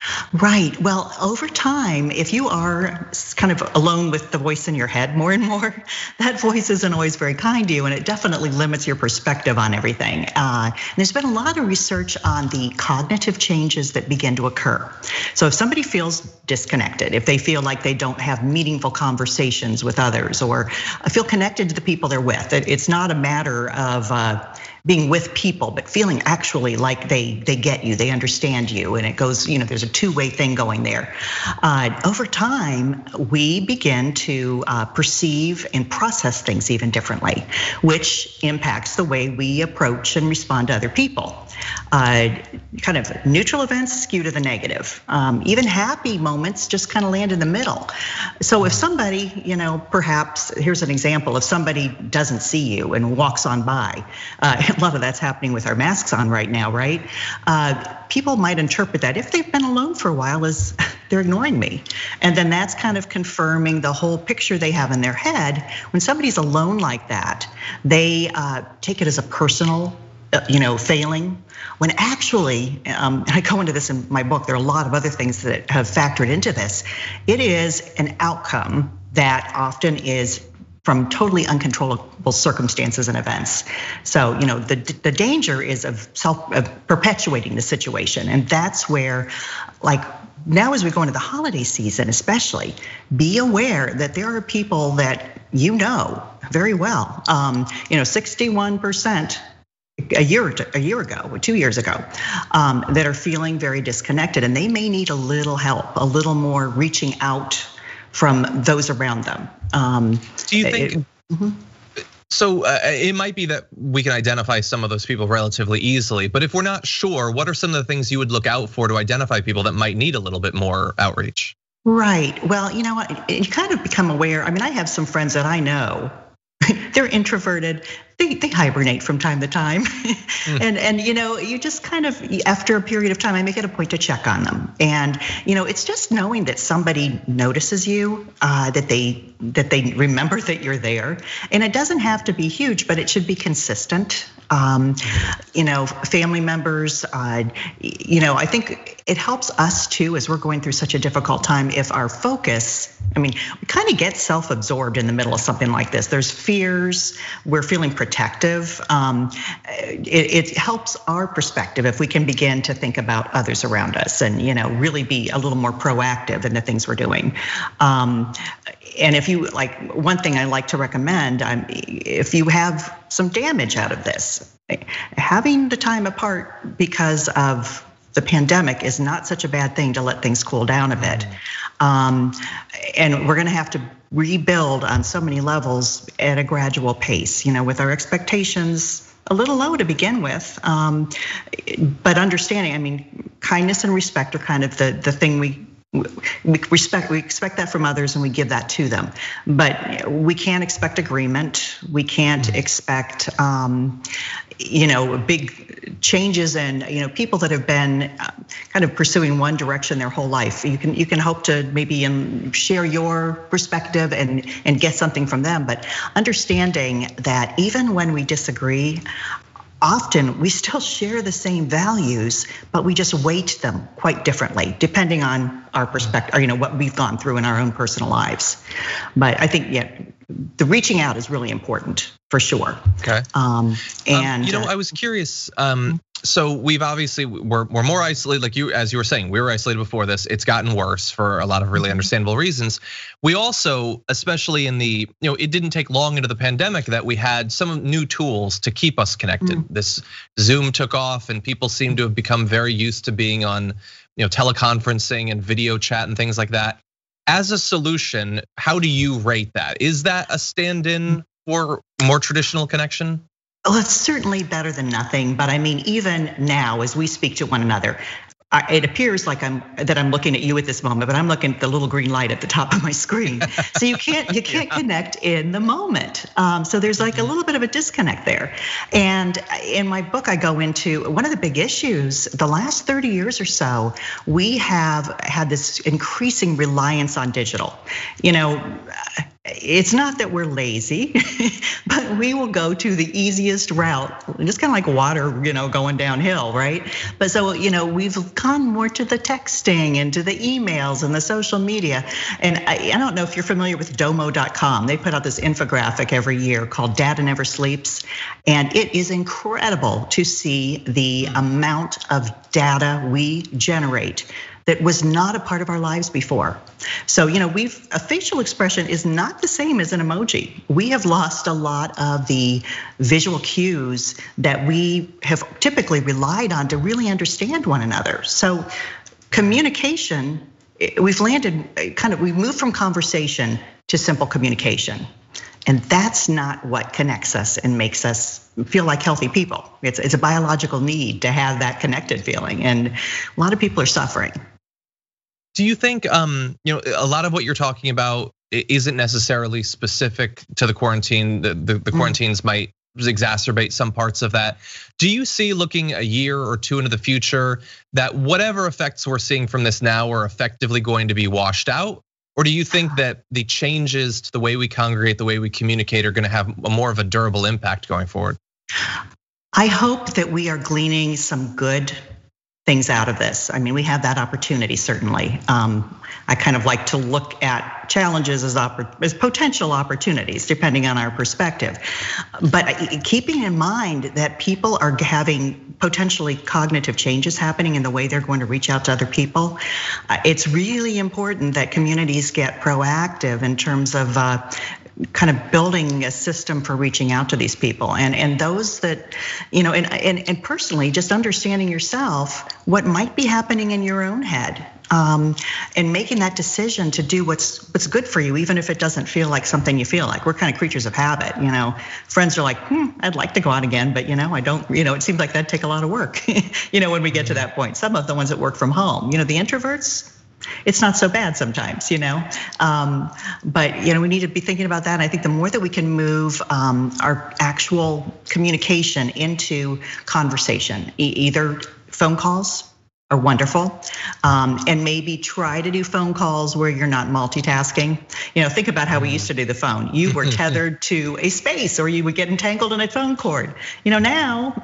Right. Well, over time, if you are kind of alone with the voice in your head more and more, that voice isn't always very kind to you, and it definitely limits your perspective on everything. And there's been a lot of research on the cognitive changes that begin to occur. So if somebody feels disconnected, if they feel like they don't have meaningful conversations with others, or feel connected to the people they're with, it's not a matter of being with people, but feeling actually like they get you, they understand you, and it goes, there's a two-way thing going there. Over time, we begin to perceive and process things even differently, which impacts the way we approach and respond to other people. Kind of neutral events skew to the negative. Even happy moments just kind of land in the middle. So if somebody, perhaps, here's an example, if somebody doesn't see you and walks on by, a lot of that's happening with our masks on right now, right? People might interpret that, if they've been alone for a while, as they're ignoring me. And then that's kind of confirming the whole picture they have in their head. When somebody's alone like that, they take it as a personal failing, when actually, I go into this in my book, there are a lot of other things that have factored into this. It is an outcome that often is from totally uncontrollable circumstances and events. So, the danger is of perpetuating the situation. And that's where, now as we go into the holiday season especially, be aware that there are people that very well, 61%, a year ago, or 2 years ago, that are feeling very disconnected, and they may need a little help, a little more reaching out from those around them. Do you think? So it might be that we can identify some of those people relatively easily, but if we're not sure, what are some of the things you would look out for to identify people that might need a little bit more outreach? Right. Well, you know what? You kind of become aware. I mean, I have some friends that I know. They're introverted. They hibernate from time to time. And you just kind of, after a period of time, I make it a point to check on them. And it's just knowing that somebody notices you, that they remember that you're there. And it doesn't have to be huge, but it should be consistent. Family members, I think it helps us too, as we're going through such a difficult time, if our focus, we kind of get self-absorbed in the middle of something like this. There's fears, we're feeling protective. It helps our perspective if we can begin to think about others around us and, really be a little more proactive in the things we're doing. And if you one thing I like to recommend, if you have some damage out of this, having the time apart because of the pandemic is not such a bad thing to let things cool down a bit. And we're gonna have to rebuild on so many levels at a gradual pace, with our expectations a little low to begin with. But understanding, kindness and respect are kind of the thing we expect that from others, and we give that to them. But we can't expect agreement. We can't expect, big changes and people that have been kind of pursuing one direction their whole life. You can hope to maybe share your perspective and get something from them. But understanding that even when we disagree, often we still share the same values, but we just weight them quite differently, depending on our perspective, or what we've gone through in our own personal lives. But I think, the reaching out is really important for sure. Okay. I was curious. So we've obviously we're more isolated, like as you were saying, we were isolated before this. It's gotten worse for a lot of really understandable reasons. We also, especially in the, it didn't take long into the pandemic that we had some new tools to keep us connected. This Zoom took off, and people seem to have become very used to being on, teleconferencing and video chat and things like that. As a solution, how do you rate that? Is that a stand-in for more traditional connection? Well, it's certainly better than nothing, but even now as we speak to one another, it appears like I'm looking at you at this moment, but I'm looking at the little green light at the top of my screen. So you can't connect in the moment. So there's a little bit of a disconnect there. And in my book, I go into one of the big issues. The last 30 years or so, we have had this increasing reliance on digital. It's not that we're lazy, but we will go to the easiest route, just kind of like water, going downhill, right? But so, we've gone more to the texting and to the emails and the social media. And I don't know if you're familiar with Domo.com. They put out this infographic every year called Data Never Sleeps. And it is incredible to see the amount of data we generate that was not a part of our lives before. So, a facial expression is not the same as an emoji. We have lost a lot of the visual cues that we have typically relied on to really understand one another. So communication, we've moved from conversation to simple communication. And that's not what connects us and makes us feel like healthy people. It's a biological need to have that connected feeling. And a lot of people are suffering. Do you think, a lot of what you're talking about isn't necessarily specific to the quarantine? The quarantines might exacerbate some parts of that. Do you see, looking a year or two into the future, that whatever effects we're seeing from this now are effectively going to be washed out? Or do you think that the changes to the way we congregate, the way we communicate, are going to have more of a durable impact going forward? I hope that we are gleaning some good things out of this. I mean, we have that opportunity, certainly. I kind of like to look at challenges as potential opportunities, depending on our perspective. But keeping in mind that people are having potentially cognitive changes happening in the way they're going to reach out to other people, it's really important that communities get proactive in terms of kind of building a system for reaching out to these people, and those that, and personally, just understanding yourself, what might be happening in your own head, and making that decision to do what's good for you, even if it doesn't feel like something you feel like. We're kind of creatures of habit, Friends are like, I'd like to go out again, but I don't. It seems like that'd take a lot of work, when we get to that point. Some of the ones that work from home, the introverts, it's not so bad sometimes, but we need to be thinking about that. And I think the more that we can move our actual communication into conversation, either phone calls are wonderful, and maybe try to do phone calls where you're not multitasking. Think about how we used to do the phone. You were tethered to a space, or you would get entangled in a phone cord. Now,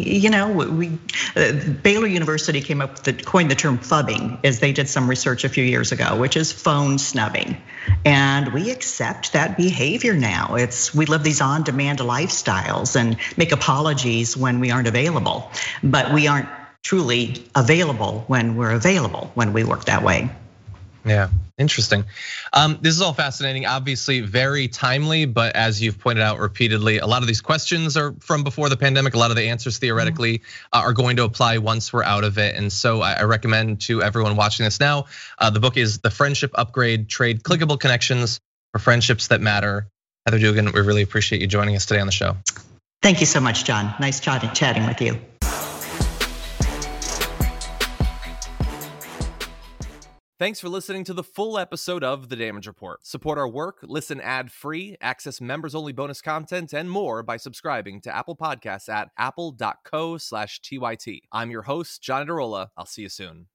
Baylor University coined the term phubbing, as they did some research a few years ago, which is phone snubbing. And we accept that behavior now. We live these on-demand lifestyles and make apologies when we aren't available, but we aren't truly available when we're available, when we work that way. Yeah, interesting. This is all fascinating, obviously very timely, but as you've pointed out repeatedly, a lot of these questions are from before the pandemic. A lot of the answers theoretically are going to apply once we're out of it. And so I recommend to everyone watching this now, the book is The Friendship Upgrade: Trade Clickable Connections for Friendships That Matter. Heather Dugan, we really appreciate you joining us today on the show. Thank you so much, John. Nice chatting with you. Thanks for listening to the full episode of The Damage Report. Support our work, listen ad-free, access members-only bonus content, and more by subscribing to Apple Podcasts at apple.co/TYT. I'm your host, John Adarola. I'll see you soon.